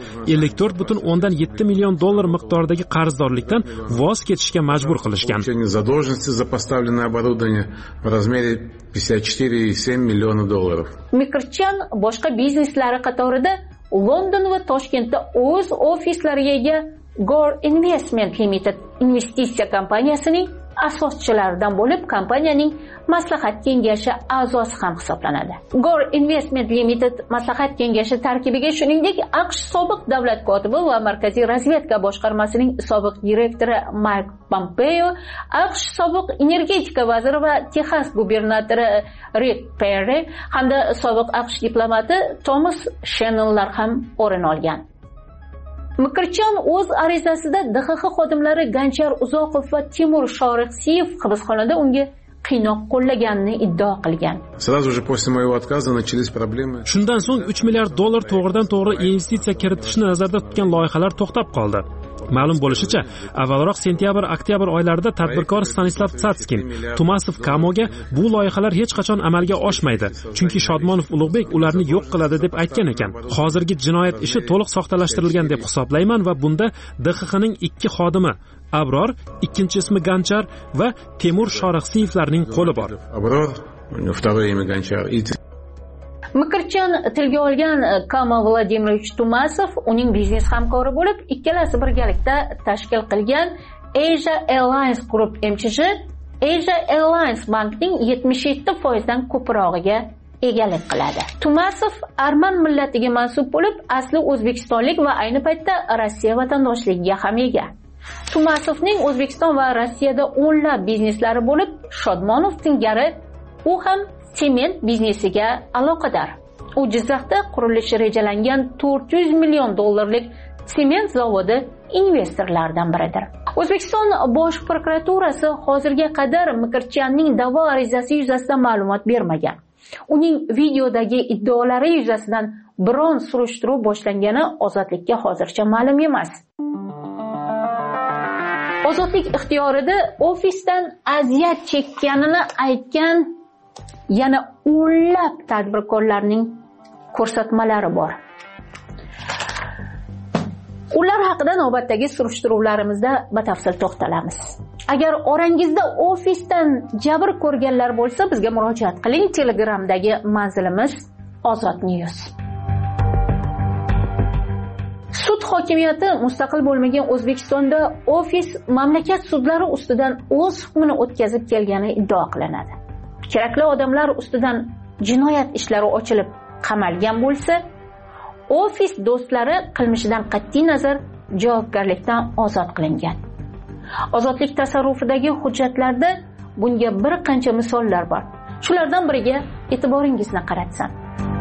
54,7 million dollar miqdoridagi qarzdorlikdan voz kechishga majbur qilishgan. Задолженности за поставленное оборудование в размере 54,7 миллиона долларов. Mikirchan boshqa bizneslari qatorida London va Toshkentda o'z ofislariga ega Gore Investment Limited investitsiya kompaniyasining asoschilaridan bo'lib, kompaniyaning maslahat kengashi a'zosi ham hisoblanadi. Gore Investment Limited maslahat kengashi tarkibiga shuningdek AQSh sobiq davlat kotibi va Markaziy razvedka boshqarmasining sobiq direktori Mike Pompeo, AQSh sobiq energetika vaziri va Texas gubernatori Rick Perry hamda sobiq AQSh diplomati Thomas Shannonlar ham o'rin olgan. Mikirchan o'z arizasida DXX xodimlari Ganchar Uzoqov va Timur Shoriqsiyev hibsxonada unga qiynoq qo'llaganini iddao qilgan. Сразу же после моего отказа начались проблемы. Shundan so'ng 3 milliard dollar to'g'ridan-to'g'ri investitsiya kiritishni nazarda tutgan loyihalar to'xtab qoldi. Ma'lum bo'lishicha, avvalroq sentyabr-oktyabr oylarida tadbirkor Stanislav Satskin Tumasov Kamoga bu loyihalar hech qachon amalga oshmaydi, chunki Shodmonov Ulug'bek ularni yo'q qiladi deb aytgan ekan. Hozirgi jinoyat ishi to'liq soxtalashtirilgan deb hisoblayman va bunda DXXning 2 xodimi Abror, ikkinchi ismi Ganchar va Temur Shoriqsiyevlarning qo'li bor. Abror, второе имя Ganchar. Mikirchan tilga olgan Kama Vladimirovich Tumasov uning biznes hamkori bo'lib, ikkalasi birgalikda tashkil qilgan Asia Airlines Group MCH Asia Airlines bankning 77% dan ko'prog'iga egalik qiladi. Tumasov arman millatiga mansub bo'lib, asli o'zbekistonlik va ayni paytda Rossiya vatandoshligiga ham ega. Tumasovning O'zbekiston va Rossiyada o'nlab bizneslari bo'lib, Shodmonov singari u ham sement biznesiga aloqador. U Jizzaxda qurilishi rejalangan 400 million dollarlik sement zavodi investorlaridan biridir. O'zbekiston Bosh prokuraturasi hozirga qadar Mikirchiyanning da'vo arizasi yuzasidan ma'lumot bermagan. Uning videodagi iddaolari yuzasidan biron surishtiruv boshlangani Ozodlikka hozircha ma'lum emas. Ozodlik ixtiyorida ofisdan aziyat chekkanini aytgan yana o'nlab tadbirkorlarning ko'rsatmalari bor. Ular haqida navbatdagi surishtiruvlarimizda batafsil to'xtalamiz. Agar orangizda ofisdan jabr ko'rganlar bo'lsa, bizga murojaat qiling. Telegramdagi manzilimiz Ozod News. Sud hokimiyati mustaqil bo'lmagan O'zbekistonda ofis mamlakat sudlari ustidan o'z hukmini o'tkazib kelgani iddao qilinadi. Kerakli odamlar ustidan jinoyat ishlari ochilib qamalgan bo'lsa, ofis do'stlari qilmishidan qat'iy nazar javobgarlikdan ozod qilingan. Ozodlik tasarrufidagi hujjatlarda bunga bir qancha misollar bor. Shulardan biriga e'tiboringizni qaratsam.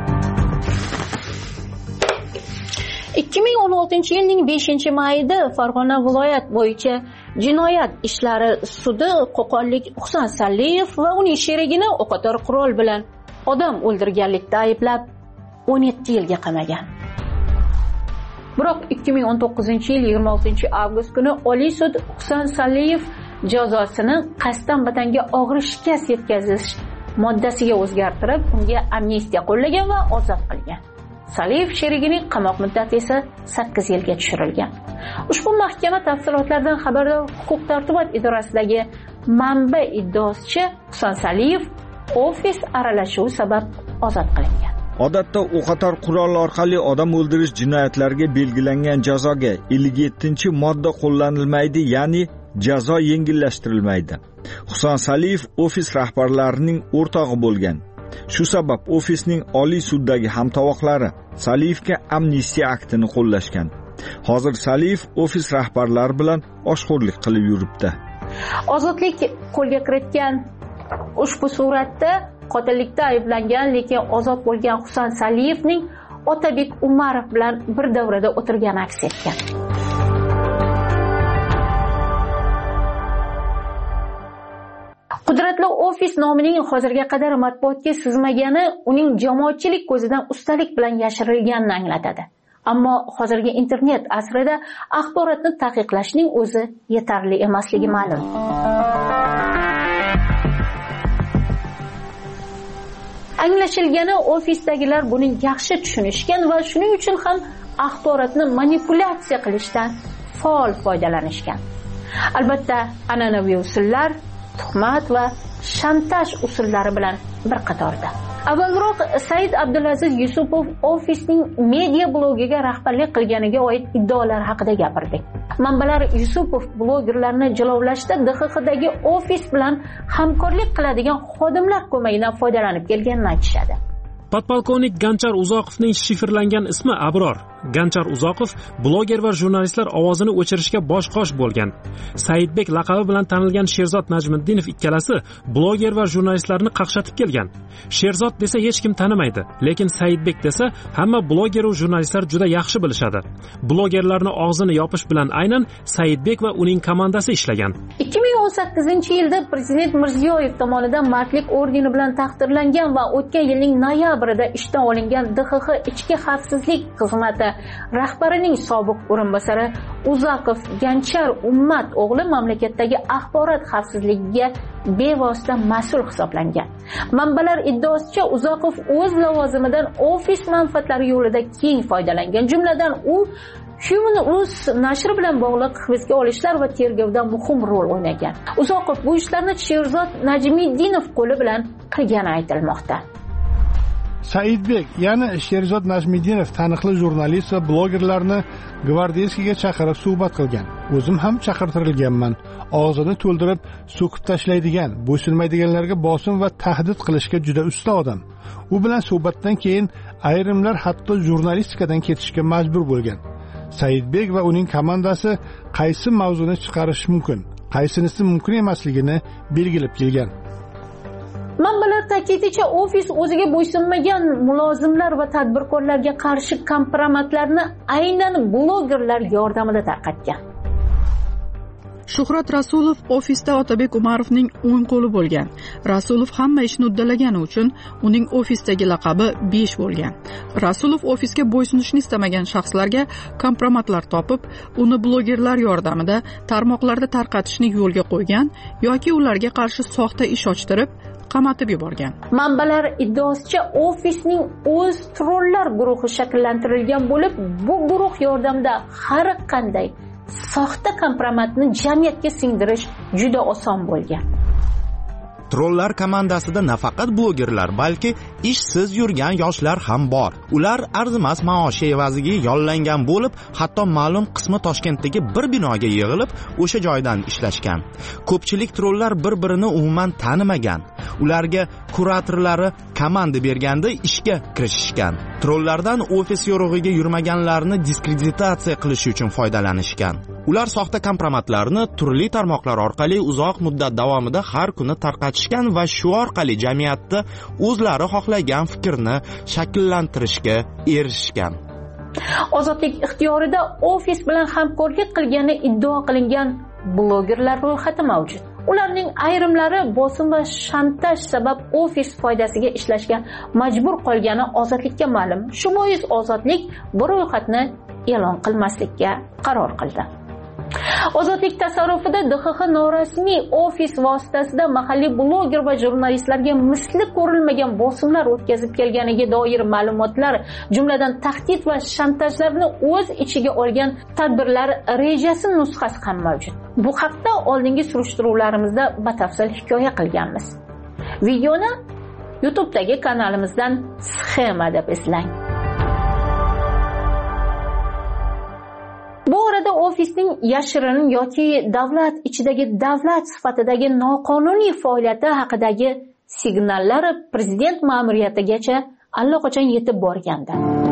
2016-yilning 5-mayida Farg'ona viloyat bo'yicha jinoyat ishlari sudi qo'qonlik Husan Saliyev va uning sherigini o'qotar qurol bilan odam o'ldirganlikda ayblab 17 yilga qamagan. Biroq 2019-yil 26-avgust kuni Oliy sud Husan Saliyev jazosini qasddan vatanga og'ir shikast yetkazish moddasiga o'zgartirib, unga amnistiya qo'llagan va ozod qilgan. Saliyev sherigining qamoq muddati esa 8 yilga tushirilgan. Ushbu mahkama tafsilotlardan xabardor huquq-tartibot idorasidagi manba iddaosicha Husan Saliyev ofis aralashuvi sabab ozod qilingan. Odatda o'qotar qurol orqali odam o'ldirish jinoyatlariga belgilangan jazoga 57-modda qo'llanilmaydi, ya'ni jazo yengillashtirilmaydi. Husan Saliyev ofis rahbarlarining o'rtog'i bo'lgan. Shu sabab ofisning Oliy suddagi hamtovoqlari Saliyevga amnistiya aktini qo'llashgan. Hozir Saliyev ofis rahbarlari bilan oshxo'rlik qilib yuribdi. Ozodlik qo'lga kiritgan ushbu suratda qotillikda ayblangan lekin ozod bo'lgan Husan Saliyevning Otabek Umarov bilan bir davrada o'tirgani aks etgan. Qudratli ofis nomining hozirga qadar matbuotga sizmagani uning jamoatchilik ko'zidan ustalik bilan yashirilganini anglatadi. Ammo hozirgi internet asrida axborotni taqiqlashning o'zi yetarli emasligi ma'lum. Anglashilgani ofisdagilar buni yaxshi tushunishgan va shuning uchun ham axborotni manipulyatsiya qilishdan faol foydalanishgan. Albatta, an'anaviy usullar, tuhmat va shantaj usullari bilan bir qatorda. Avvalroq Said Abdulaziz Yusupov ofisning media blogiga rahbarlik qilganiga oid iddaolar haqida gapirdik. Manbalar Yusupov blogerlarni jilovlashda DXXdagi ofis bilan hamkorlik qiladigan xodimlar ko'magidan foydalanib kelganini aytishadi. Podpolkovnik Ganchar Uzoqovning shifrlangan ismi Abror. Ganchar Uzoqov bloger va jurnalistlar ovozini o'chirishga bosh-qosh bo'lgan. Saidbek laqabi bilan tanilgan Sherzod Najmiddinov ikkalasi bloger va jurnalistlarni qaqshatib kelgan. Sherzod desa hech kim tanimaydi, lekin Saidbek desa hamma bloger va jurnalistlar juda yaxshi bilishadi. Blogerlarni og'zini yopish bilan aynan Saidbek va uning komandasi ishlagan. 2018-yilda Prezident Mirziyoyev tomonidan Mardlik ordeni bilan taqdirlangan va o'tgan yilning noyabrida ishdan olingan DXX ichki xavfsizlik xizmati rahbarining sobiq o'rinbosari Uzoqov Ganchar Ummat o'g'li mamlakatdagi axborot xavfsizligiga bevosita mas'ul hisoblangan. Manbalar iddaosicha Uzoqov o'z lavozimidan ofis manfaatlari yo'lida keng foydalangan. Jumladan u Human News nashri bilan bog'liq hibsga olishlar va tergovda muhim rol o'ynagan. Uzoqov bu ishlarni Sherzod Najmiddinov qo'li bilan qilgani aytilmoqda. Saidbek, ya'ni Sherzod Najmiddinov taniqli jurnalist va blogerlarni gvardeyskiga chaqirib suhbat qilgan. O'zim ham chaqirtirilganman. Og'zini to'ldirib so'kib tashlaydigan, bo'ysunmaydiganlarga bosim va tahdid qilishga juda usta odam. U bilan suhbatdan keyin ayrimlar hatto jurnalistikadan ketishga majbur bo'lgan. Saidbek va uning komandasi qaysi mavzuni chiqarishi mumkin, qaysinisi mumkin emasligini belgilab kelgan. Manbalar ta'kidlashicha, ofis o'ziga bo'ysunmagan mulozimlar va tadbirkorlarga qarshi kompromatlarni aynan blogerlar yordamida tarqatgan. Shuhrat Rasulov ofisda Otabek Umarovning o'ng qo'li bo'lgan. Rasulov hamma ishni uddalagani uchun uning ofisdagi laqabi 5 bo'lgan. Rasulov ofisga bo'ysunishni istamagan shaxslarga kompromatlar topib, uni blogerlar yordamida tarmoqlarda tarqatishni yo'lga qo'ygan yoki ularga qarshi soxta ish ochtirib, qamatib yuborgan. Manbalar iddaosicha, ofisning o'z trollar guruhi shakllantirilgan bo'lib, bu guruh yordamida har qanday soxta kompromatni jamiyatga singdirish juda oson bo'lgan. Trollar komandasida nafaqat blogerlar, balki ishsiz yurgan yoshlar ham bor. Ular arzimas maosh evaziga yollangan bo'lib, hatto ma'lum qismi Toshkentdagi bir binoga yig'ilib, o'sha joydan ishlashgan. Ko'pchilik trollar bir-birini umuman tanimagan. Ularga kuratorlari komanda berganda ishga kirishishgan. Trollardan ofis yo'rig'iga yurmaganlarni diskreditatsiya qilish uchun foydalanishgan. Ular soxta kompromatlarni turli tarmoqlar orqali uzoq muddat davomida har kuni tarqatishgan va shu orqali jamiyatda o'zlari xohlagan fikrni shakllantirishga erishishgan. Ozodlik ixtiyorida ofis bilan hamkorlik qilgani iddao qilingan blogerlar ro'yxati mavjud. Ularning ayrimlari bosim va shantaj sabab ofis foydasiga ishlashga majbur qolgani Ozodlikka ma'lum. Shu bois Ozodlik bu ro'yxatni e'lon qilmaslikka qaror qildi. Ozodlik tasarrufida DXX norasmiy ofis vositasida mahalliy bloger va jurnalistlarga misli ko'rilmagan bosimlar o'tkazib kelganiga doir ma'lumotlar, jumladan tahdid va shantajlarni o'z ichiga olgan tadbirlar rejasi nusxasi ham mavjud. Bu haqda oldingi surishtiruvlarimizda batafsil hikoya qilganmiz. Videoni YouTube'dagi kanalimizdan sxema deb izlang. Bu orada ofisning yashirin yoki davlat ichidagi davlat sifatidagi noqonuniy faoliyati haqidagi signallar prezident ma'muriyatigacha allaqachon yetib borgandi.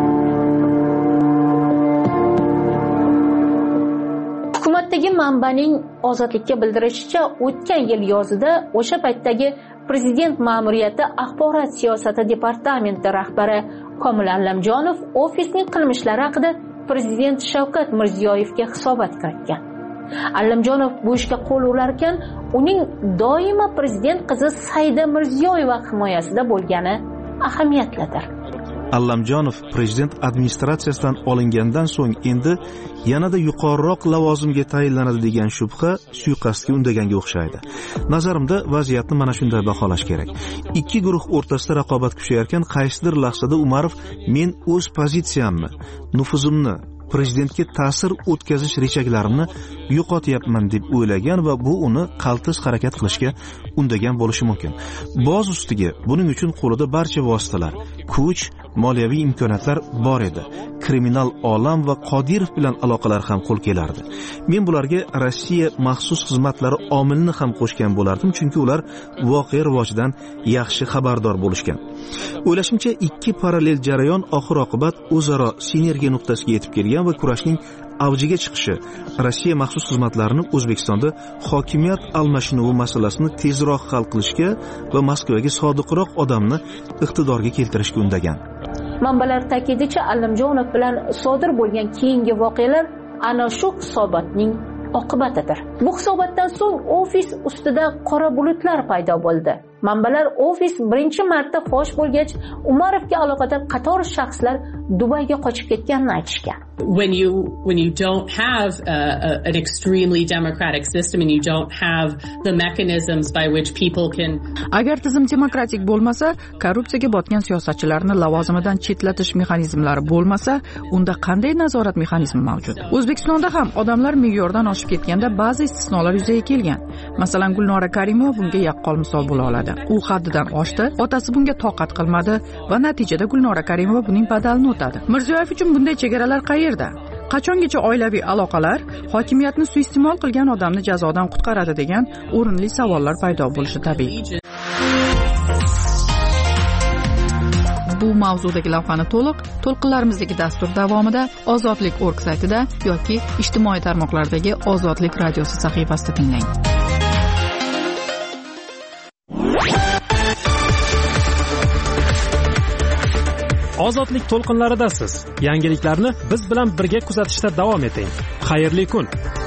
Hukumatdagi manbaning Ozodlikka bildirishicha, o'tgan yil yozida o'sha paytdagi prezident ma'muriyati axborot siyosati departamenti rahbari Komil Allamjonov ofisning qilmishlari haqida Prezident Shavkat Mirziyoyevga hisobot kiritgan. Allamjonov bu ishga qo'l urarkan, uning doimo prezident qizi Saida Mirziyoyeva himoyasida bo'lgani ahamiyatlidir. Allamjonov prezident administratsiyasidan olingandan so'ng endi yanada yuqoriroq lavozimga tayinlanadi degan shubha suiqasdga undaganga o'xshaydi. Nazarimda vaziyatni mana shunday baholash kerak. Ikki guruh o'rtasida raqobat kuchayarkan, qaysidir lahzada Umarov men o'z pozitsiyamni, nufuzimni, prezidentga ta'sir o'tkazish rejaklarimni yo'qotyapman deb o'ylagan va bu uni qaltis harakat qilishga undagan bo'lishi mumkin. Boz ustiga buning uchun qo'lida barcha vositalar, kuch, moliyaviy imkoniyatlar bor edi. Kriminal olam va Qodirov bilan aloqalar ham qo'l kelardi. Men bularga Rossiya maxsus xizmatlari omilini ham qo'shgan bo'lardim, chunki ular voqea rivojidan yaxshi xabardor bo'lishgan. O'ylashimcha, ikki parallel jarayon oxir-oqibat o'zaro sinergiya nuqtasiga yetib kelgan va kurashning avjiga chiqishi Rossiya maxsus xizmatlarini O'zbekistonda hokimiyat almashinuvi masalasini tezroq hal qilishga va Moskvaga sodiqroq odamni iqtidorga keltirishga undagan. Manbalar ta'kidlashicha, Allamjonov bilan sodir bo'lgan keyingi voqealar ana shu hisobotning oqibatidir. Bu hisobotdan so'ng ofis ustida qora bulutlar paydo bo'ldi. Manbalar ofis birinchi marta fosh bo'lgach, Umarovga aloqador qator shaxslar Dubayga qochib ketganini aytishgan. When you don't have an extremely democratic system and you don't have the mechanisms by which people can Agar tizim demokratik bo'lmasa, korrupsiyaga botgan siyosatchilarni lavozimidan chetlatish mexanizmlari bo'lmasa, unda qanday nazorat mexanizmi mavjud? O'zbekistonda ham odamlar me'yordan oshib ketganda ba'zi istisnolar yuzaga kelgan. Masalan, Gulnora Karimova bunga yaqqol misol bo'la oladi. U haddidan oshdi, otasi bunga toqat qilmadi va natijada Gulnora Karimova buning badalini o'tadi. Mirziyoyev uchun bunday chegaralar qayerda? Qachongacha oilaviy aloqalar hokimiyatni suiiste'mol qilgan odamni jazodan qutqaradi degan o'rinli savollar paydo bo'lishi tabiiy. Bu mavzudagi lavhani to'lqinlarimizdagi dastur davomida ozodlik.org saytida yoki ijtimoiy tarmoqlardagi Ozodlik radiosi sahifasida tinglang. Ozodlik to'lqinlaridasiz. Yangiliklarni biz bilan birga kuzatishda davom eting. Xayrli kun.